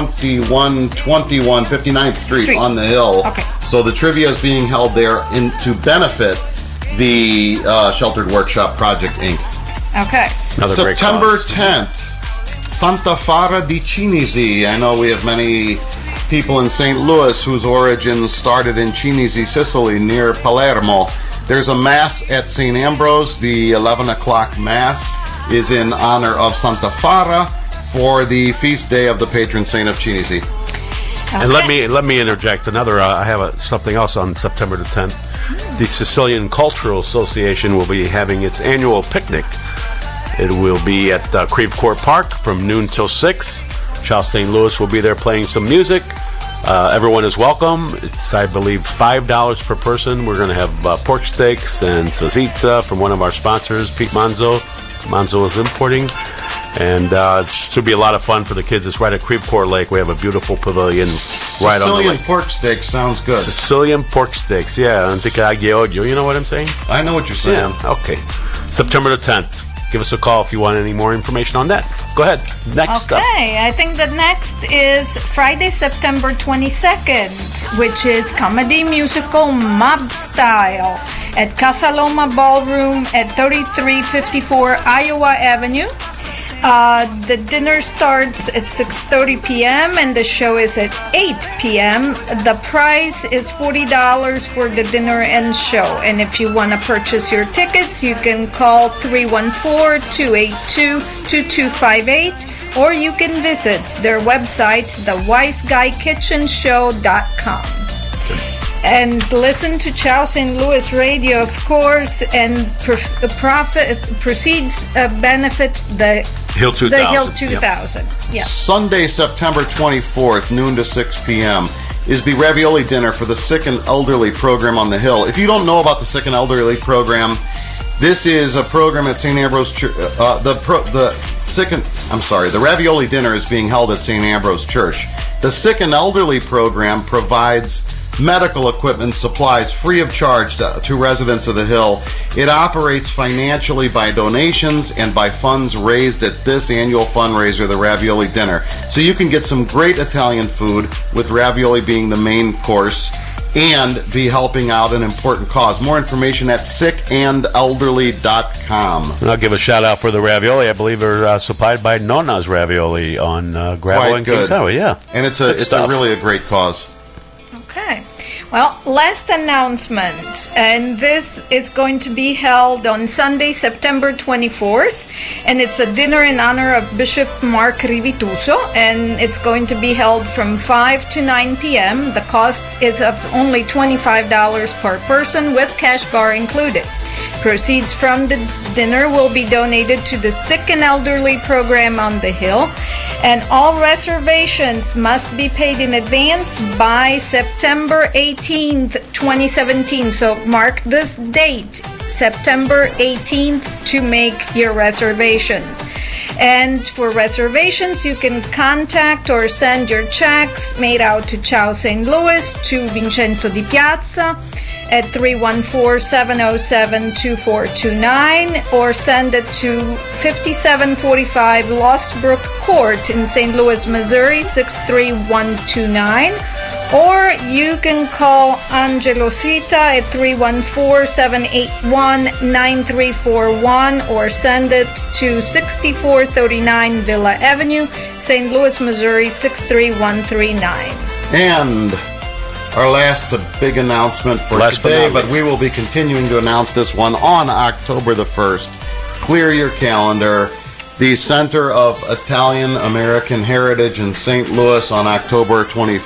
2121 59th Street on the Hill. Okay. So the trivia is being held there to benefit the Sheltered Workshop Project, Inc. Okay. September 10th, Santa Fara di Cinisi. I know we have many people in St. Louis whose origins started in Cinisi, Sicily, near Palermo. There's a Mass at St. Ambrose. The 11 o'clock Mass is in honor of Santa Fara for the feast day of the patron saint of Cinisi. Okay. And let me interject another. I have something else on September the 10th. The Sicilian Cultural Association will be having its annual picnic. It will be at Creve Court Park from noon till 6. Chow St. Louis will be there playing some music. Everyone is welcome. It's, I believe, $5 per person. We're going to have pork steaks and salsiccia from one of our sponsors, Pete Manzo. Manzo is importing. And it should be a lot of fun for the kids. It's right at Creve Court Lake. We have a beautiful pavilion right on the lake. Sicilian pork steaks sounds good. Sicilian pork steaks, yeah. You know what I'm saying? I know what you're saying. Yeah, okay. September the 10th. Give us a call if you want any more information on that. Go ahead. Next stuff. Okay, I think the next is Friday, September 22nd, which is comedy musical Mob Style at Casa Loma Ballroom at 3354 Iowa Avenue. The dinner starts at 6:30 p.m. and the show is at 8 p.m. The price is $40 for the dinner and show. And if you want to purchase your tickets, you can call 314-282-2258, or you can visit their website, thewiseguyKitchenshow.com. And listen to Chow St. Louis Radio, of course, and proceeds benefit the Hill 2000. The Hill 2000. Yep. Yeah. Sunday, September 24th, noon to 6 p.m. is the Ravioli Dinner for the Sick and Elderly program on the Hill. If you don't know about the Sick and Elderly program, this is a program at St. Ambrose Church. The Ravioli Dinner is being held at St. Ambrose Church. The Sick and Elderly program provides medical equipment supplies free of charge to residents of the Hill. It operates financially by donations and by funds raised at this annual fundraiser, the Ravioli Dinner. So you can get some great Italian food, with ravioli being the main course, and be helping out an important cause. More information at sickandelderly.com. And I'll give a shout out for the ravioli. I believe they're supplied by Nonna's Ravioli on Gravel and Kings Highway. Yeah, and it's really a great cause. Okay. Well, last announcement, and this is going to be held on Sunday, September 24th, and it's a dinner in honor of Bishop Mark Rivituso, and it's going to be held from 5 to 9 p.m. The cost is of only $25 per person with cash bar included. Proceeds from the dinner will be donated to the Sick and Elderly program on the Hill. And all reservations must be paid in advance by September 18th, 2017. So mark this date, September 18th, to make your reservations. And for reservations, you can contact or send your checks made out to Ciao St. Louis to Vincenzo Di Piazza at 314-707-2429, or send it to 5745 Lost Brook Court in St. Louis, Missouri 63129. Or you can call Angelo Sita at 314-781-9341, or send it to 6439 Villa Avenue, St. Louis, Missouri 63139. And our last big announcement for today, but we will be continuing to announce this one on October the 1st. Clear your calendar. The Center of Italian American Heritage in St. Louis on October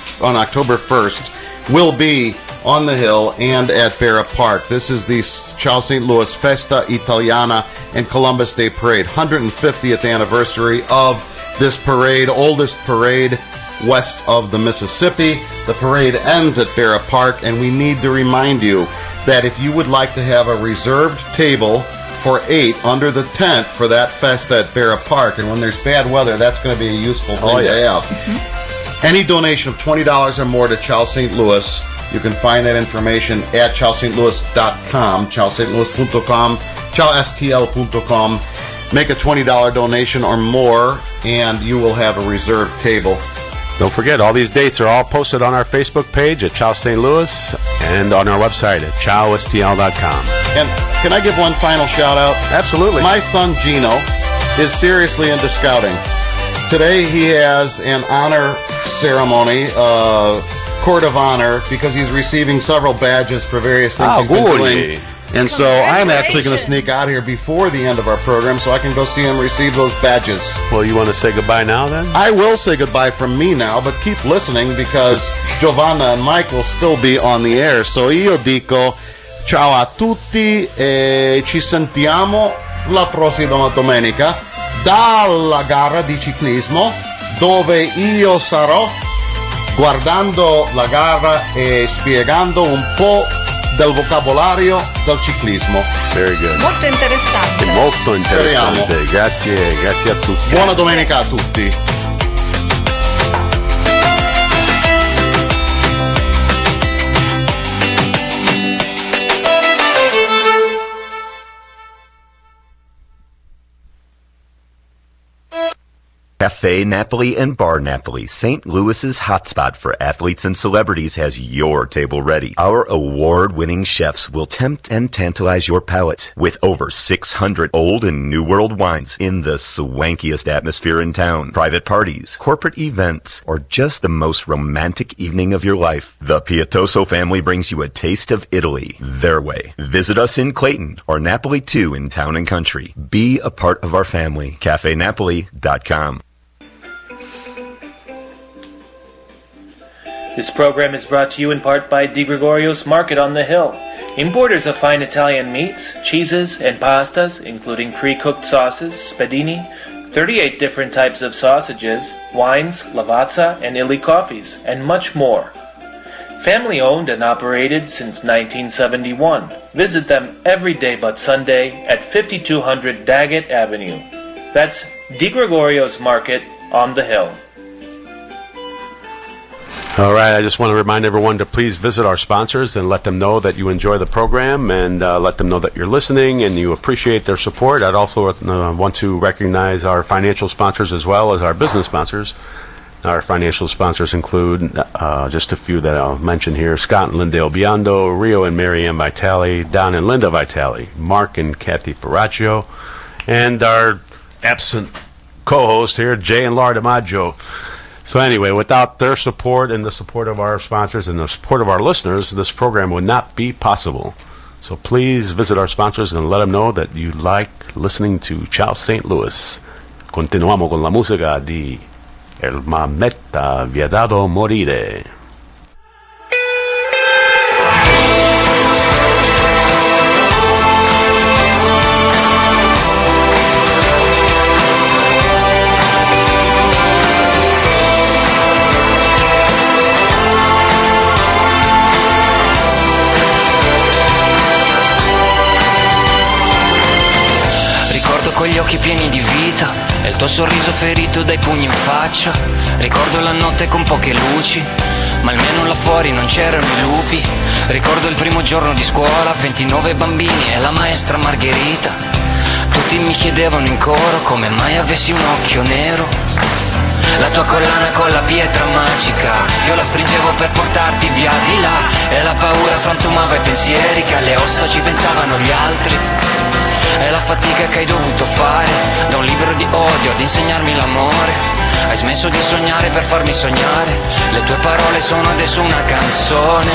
1st will be on the Hill and at Vera Park. This is the Ciao St. Louis Festa Italiana and Columbus Day Parade, 150th anniversary of this parade, oldest parade west of the Mississippi. The parade ends at Vera Park, and we need to remind you that if you would like to have a reserved table for 8 under the tent for that festa at Vera Park, and when there's bad weather, that's going to be a useful thing to have. Mm-hmm. Any donation of $20 or more to Ciao St. Louis, you can find that information at ciaostlouis.com, ciaostlouis.com, ciaostl.com. Make a $20 donation or more, and you will have a reserved table. Don't forget, all these dates are all posted on our Facebook page at Ciao St. Louis and on our website at ciaostl.com. And can I give one final shout out? Absolutely. My son Gino is seriously into scouting. Today he has an honor ceremony, court of honor, because he's receiving several badges for various things he's been doing. And so I'm actually going to sneak out here before the end of our program so I can go see him receive those badges. Well, you want to say goodbye now then? I will say goodbye from me now, but keep listening because Giovanna and Mike will still be on the air. So io dico ciao a tutti e ci sentiamo la prossima domenica dalla gara di ciclismo, dove io sarò guardando la gara e spiegando un po' del vocabolario del ciclismo. Very good. Molto interessante. Molto interessante. Speriamo. Grazie a tutti. Buona domenica a tutti. Cafe Napoli and Bar Napoli, St. Louis's hotspot for athletes and celebrities, has your table ready. Our award-winning chefs will tempt and tantalize your palate with over 600 old and new world wines in the swankiest atmosphere in town. Private parties, corporate events, or just the most romantic evening of your life. The Pietoso family brings you a taste of Italy their way. Visit us in Clayton or Napoli 2 in Town and Country. Be a part of our family. CafeNapoli.com. This program is brought to you in part by Di Gregorio's Market on the Hill, importers of fine Italian meats, cheeses, and pastas, including pre-cooked sauces, spadini, 38 different types of sausages, wines, lavazza, and illy coffees, and much more. Family owned and operated since 1971. Visit them every day but Sunday at 5200 Daggett Avenue. That's Di Gregorio's Market on the Hill. All right, I just want to remind everyone to please visit our sponsors and let them know that you enjoy the program, and let them know that you're listening and you appreciate their support. I'd also want to recognize our financial sponsors as well as our business sponsors. Our financial sponsors include just a few that I'll mention here: Scott and Lindale Biondo, Rio and Marianne Vitale, Don and Linda Vitale, Mark and Kathy Ferraccio, and our absent co-host here, Jay and Laura DiMaggio. So anyway, without their support and the support of our sponsors and the support of our listeners, this program would not be possible. So please visit our sponsors and let them know that you like listening to Ciao St. Louis. Continuamos con la música di El Mametta Vietato Morire. tuo sorriso ferito dai pugni in faccia. Ricordo la notte con poche luci, ma almeno là fuori non c'erano i lupi. Ricordo il primo giorno di scuola, 29 bambini e la maestra Margherita. Tutti mi chiedevano in coro come mai avessi un occhio nero. La tua collana con la pietra magica, io la stringevo per portarti via di là. E la paura frantumava i pensieri, che alle ossa ci pensavano gli altri. E la fatica che hai dovuto fare, da un libro di odio ad insegnarmi l'amore. Hai smesso di sognare per farmi sognare, le tue parole sono adesso una canzone.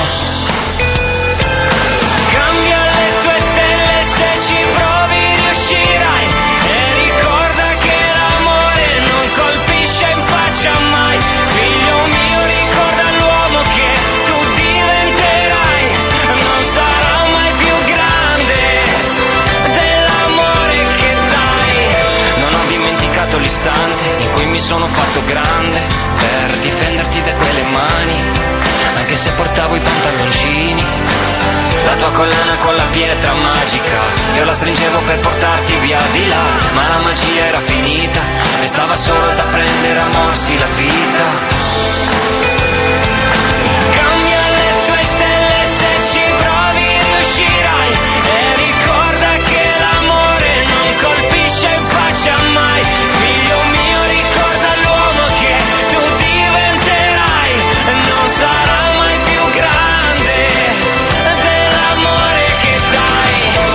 Cambia le tue stelle, se ci provi riuscirai. E ricorda che l'amore non colpisce in faccia mai. Figlio mio, ricorda l'uomo che tu diventerai. Non sarà mai più grande dell'amore che dai. Non ho dimenticato l'istante in cui mi sono fatto grande per difenderti da quelle mani, anche se portavo i pantaloncini. La tua collana con la pietra magica, io la stringevo per portarti via di là, ma la magia era finita e stava solo da prendere a morsi la vita. Cambia le tue stelle, se ci provi riuscirai. E ricorda che l'amore non colpisce in faccia mai. Figlio mio, ricorda l'uomo che tu diventerai. Non sarà mai più grande dell'amore che dai.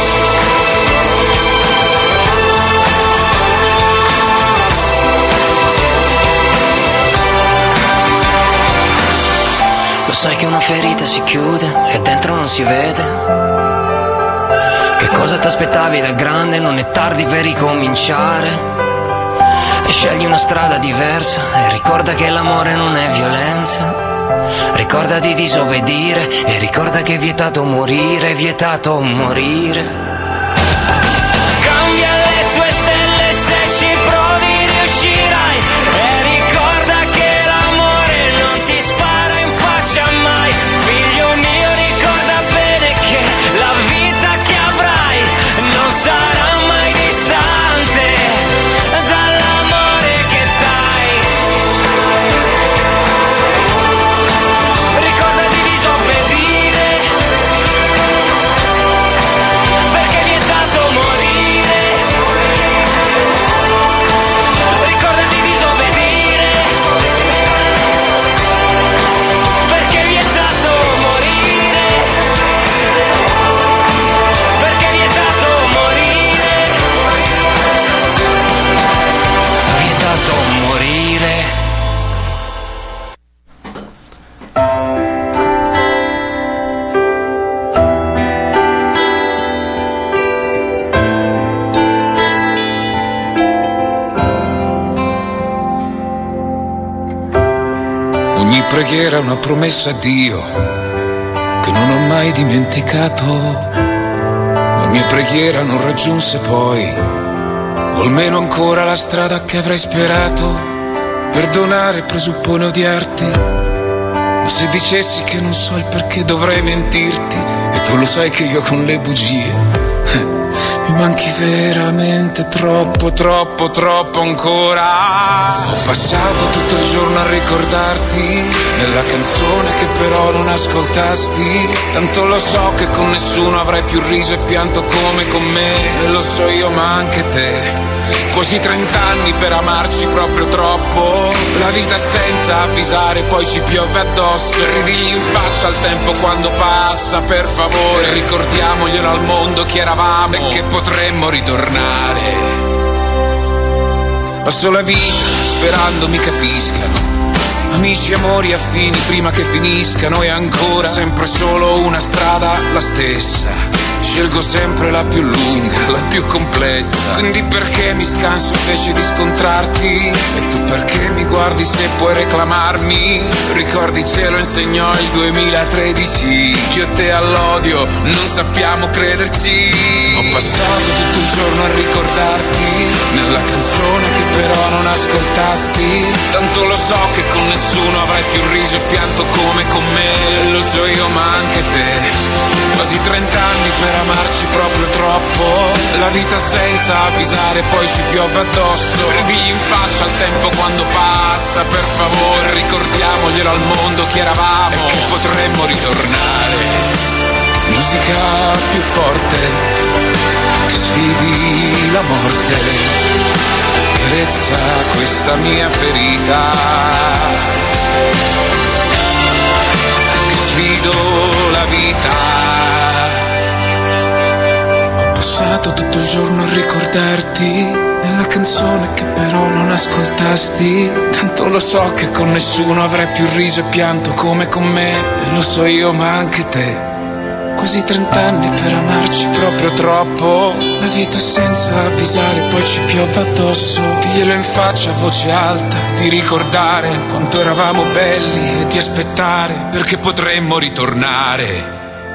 Lo sai che una ferita si chiude e dentro non si vede. Che cosa ti aspettavi da grande? Non è tardi per ricominciare. E scegli una strada diversa e ricorda che l'amore non è violenza. Ricorda di disobbedire e ricorda che è vietato morire, è vietato morire. Cambia le tue stelle, se ci provi riuscirai. E ricorda che l'amore non ti spara in faccia mai. Figlio mio, ricorda bene che la vita che avrai non sarà mai distante dall'amore che dai. Ricorda di disobbedire, perché è vietato morire. Ricorda di disobbedire, perché è vietato morire. Perché è vietato morire. Vietato morire. Ogni preghiera è una promessa a Dio che non ho mai dimenticato. La mia preghiera non raggiunse poi, o almeno ancora la strada che avrei sperato. Perdonare presuppone odiarti, ma se dicessi che non so il perché dovrei mentirti, e tu lo sai che io con le bugie mi manchi veramente troppo, troppo, troppo ancora. Ho passato tutto il giorno a ricordarti nella canzone che però non ascoltasti. Tanto lo so che con nessuno avrai più riso e pianto come con me, e lo so io ma anche te. Quasi 30 anni per amarci proprio troppo. La vita è senza avvisare, poi ci piove addosso. E ridigli in faccia al tempo quando passa, per favore. Ricordiamoglielo al mondo chi eravamo e che potremmo ritornare. Passo la vita sperando mi capiscano, amici, amori, affini prima che finiscano. E ancora sempre solo una strada, la stessa. Scelgo sempre la più lunga, la più complessa. Quindi perché mi scanso invece di scontrarti? E tu perché mi guardi se puoi reclamarmi? Ricordi ce lo insegnò il 2013. Io e te all'odio non sappiamo crederci. Ho passato tutto il giorno a ricordarti nella canzone che però non ascoltasti. Tanto lo so che con nessuno avrai più riso e pianto come con me. Lo so io ma anche te. Quasi 30 anni per amarci proprio troppo. La vita senza avvisare, poi ci piove addosso. Predigli in faccia al tempo quando passa, per favore ricordiamoglielo al mondo chi eravamo e che potremmo ritornare. Musica più forte che sfidi la morte, carezza questa mia ferita, che sfido la vita. Ho passato tutto il giorno a ricordarti nella canzone che però non ascoltasti. Tanto lo so che con nessuno avrai più riso e pianto come con me, e lo so io ma anche te. Quasi 30 anni per amarci proprio troppo. La vita senza avvisare, poi ci piove addosso. Diglielo in faccia a voce alta, di ricordare quanto eravamo belli e di aspettare, perché potremmo ritornare.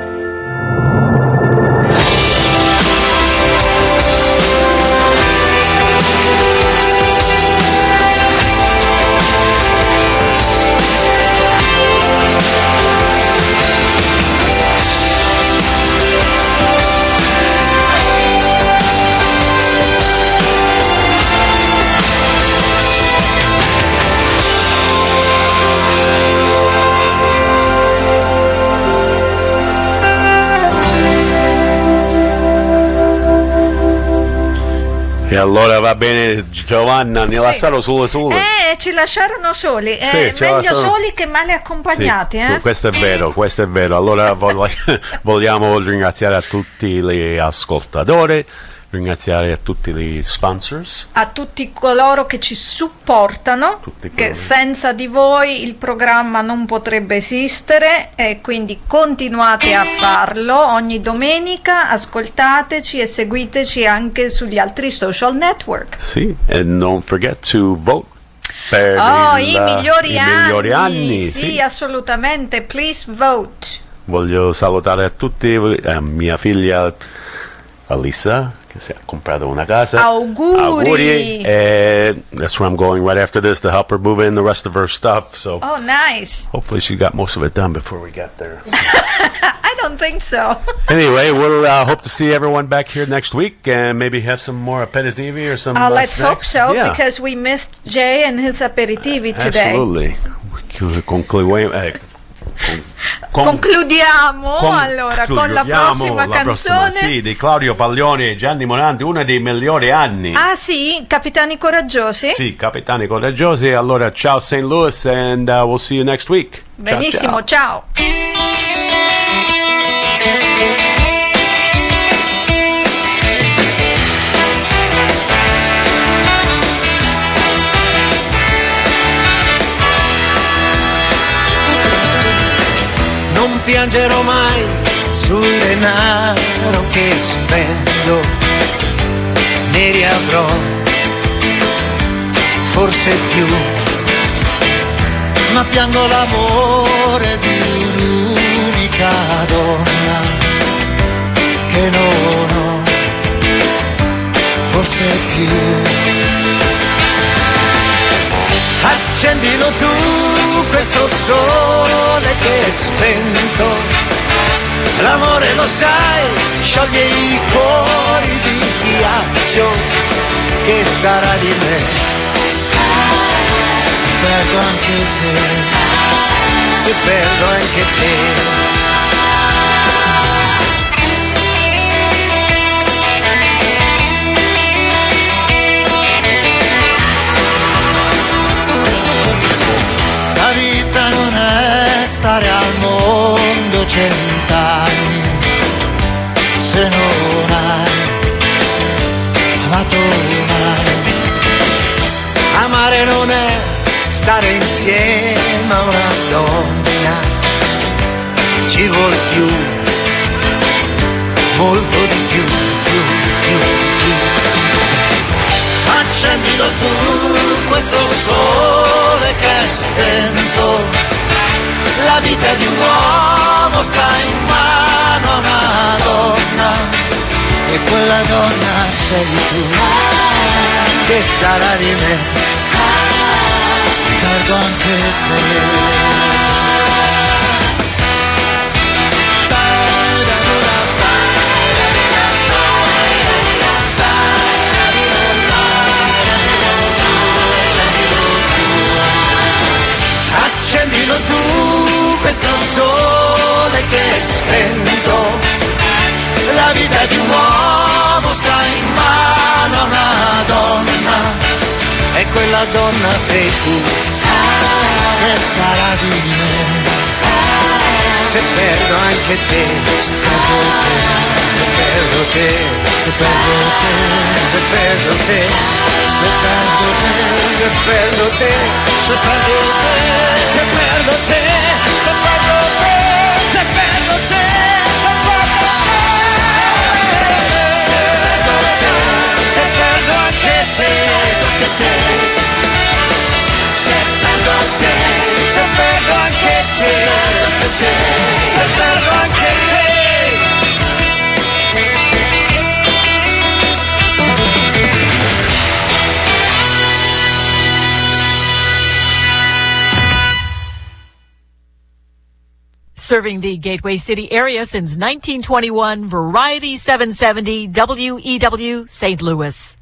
E allora va bene, Giovanna, ne lasciarono solo. Ci lasciarono soli. Sì, meglio soli che male accompagnati. Sì, questo è vero. Allora vogliamo ringraziare a tutti gli ascoltatori, ringraziare a tutti gli sponsors, a tutti coloro che ci supportano, che senza di voi il programma non potrebbe esistere, e quindi continuate a farlo ogni domenica, ascoltateci e seguiteci anche sugli altri social network. Sì, and don't forget to vote per i migliori anni. Sì, assolutamente, please vote. Voglio salutare a tutti, mia figlia Alissa, che si è comprato una casa. Auguri. That's where I'm going right after this to help her move in the rest of her stuff. So nice. Hopefully she got most of it done before we get there. I don't think so. Anyway, we'll hope to see everyone back here next week and maybe have some more aperitivi or some let's snacks. hope so, yeah. Because we missed Jay and his aperitivi today. Absolutely. Concludiamo allora con la prossima canzone. Sì, di Claudio Paglioni e Gianni Morandi, uno dei migliori anni. Ah sì, Capitani Coraggiosi? Sì, Capitani Coraggiosi. Allora, ciao St. Louis and we'll see you next week. Benissimo, ciao. Non piangerò mai sul denaro che spendo, ne riavrò forse più, ma piango l'amore di un'unica donna che non ho forse più. Accendilo tu questo sole che è spento, l'amore lo sai, scioglie i cuori di ghiaccio, che sarà di me se perdo anche te, se perdo anche te. La vita non è stare al mondo 100 anni se non hai amato mai. Amare non è stare insieme a una donna, ci vuol più, molto di più. Accendilo tu questo sole che è spento, la vita di un uomo sta in mano a una donna, e quella donna sei tu, che sarà di me se perdo anche te. accendilo tu, questo sole che è spento. La vita di un uomo sta in mano a una donna, e quella donna sei tu, che sarà di me. Se perdo anche te, se perdo te, se perdo te, se perdo te, se perdo te, se perdo te, se perdo te, se perdo te, se perdo te, se perdo te, se perdo te, se perdo te, se perdo anche te, se perdo te, se perdo anche te, se perdo anche te. Serving the Gateway City area since 1921, Variety 770 WEW St. Louis.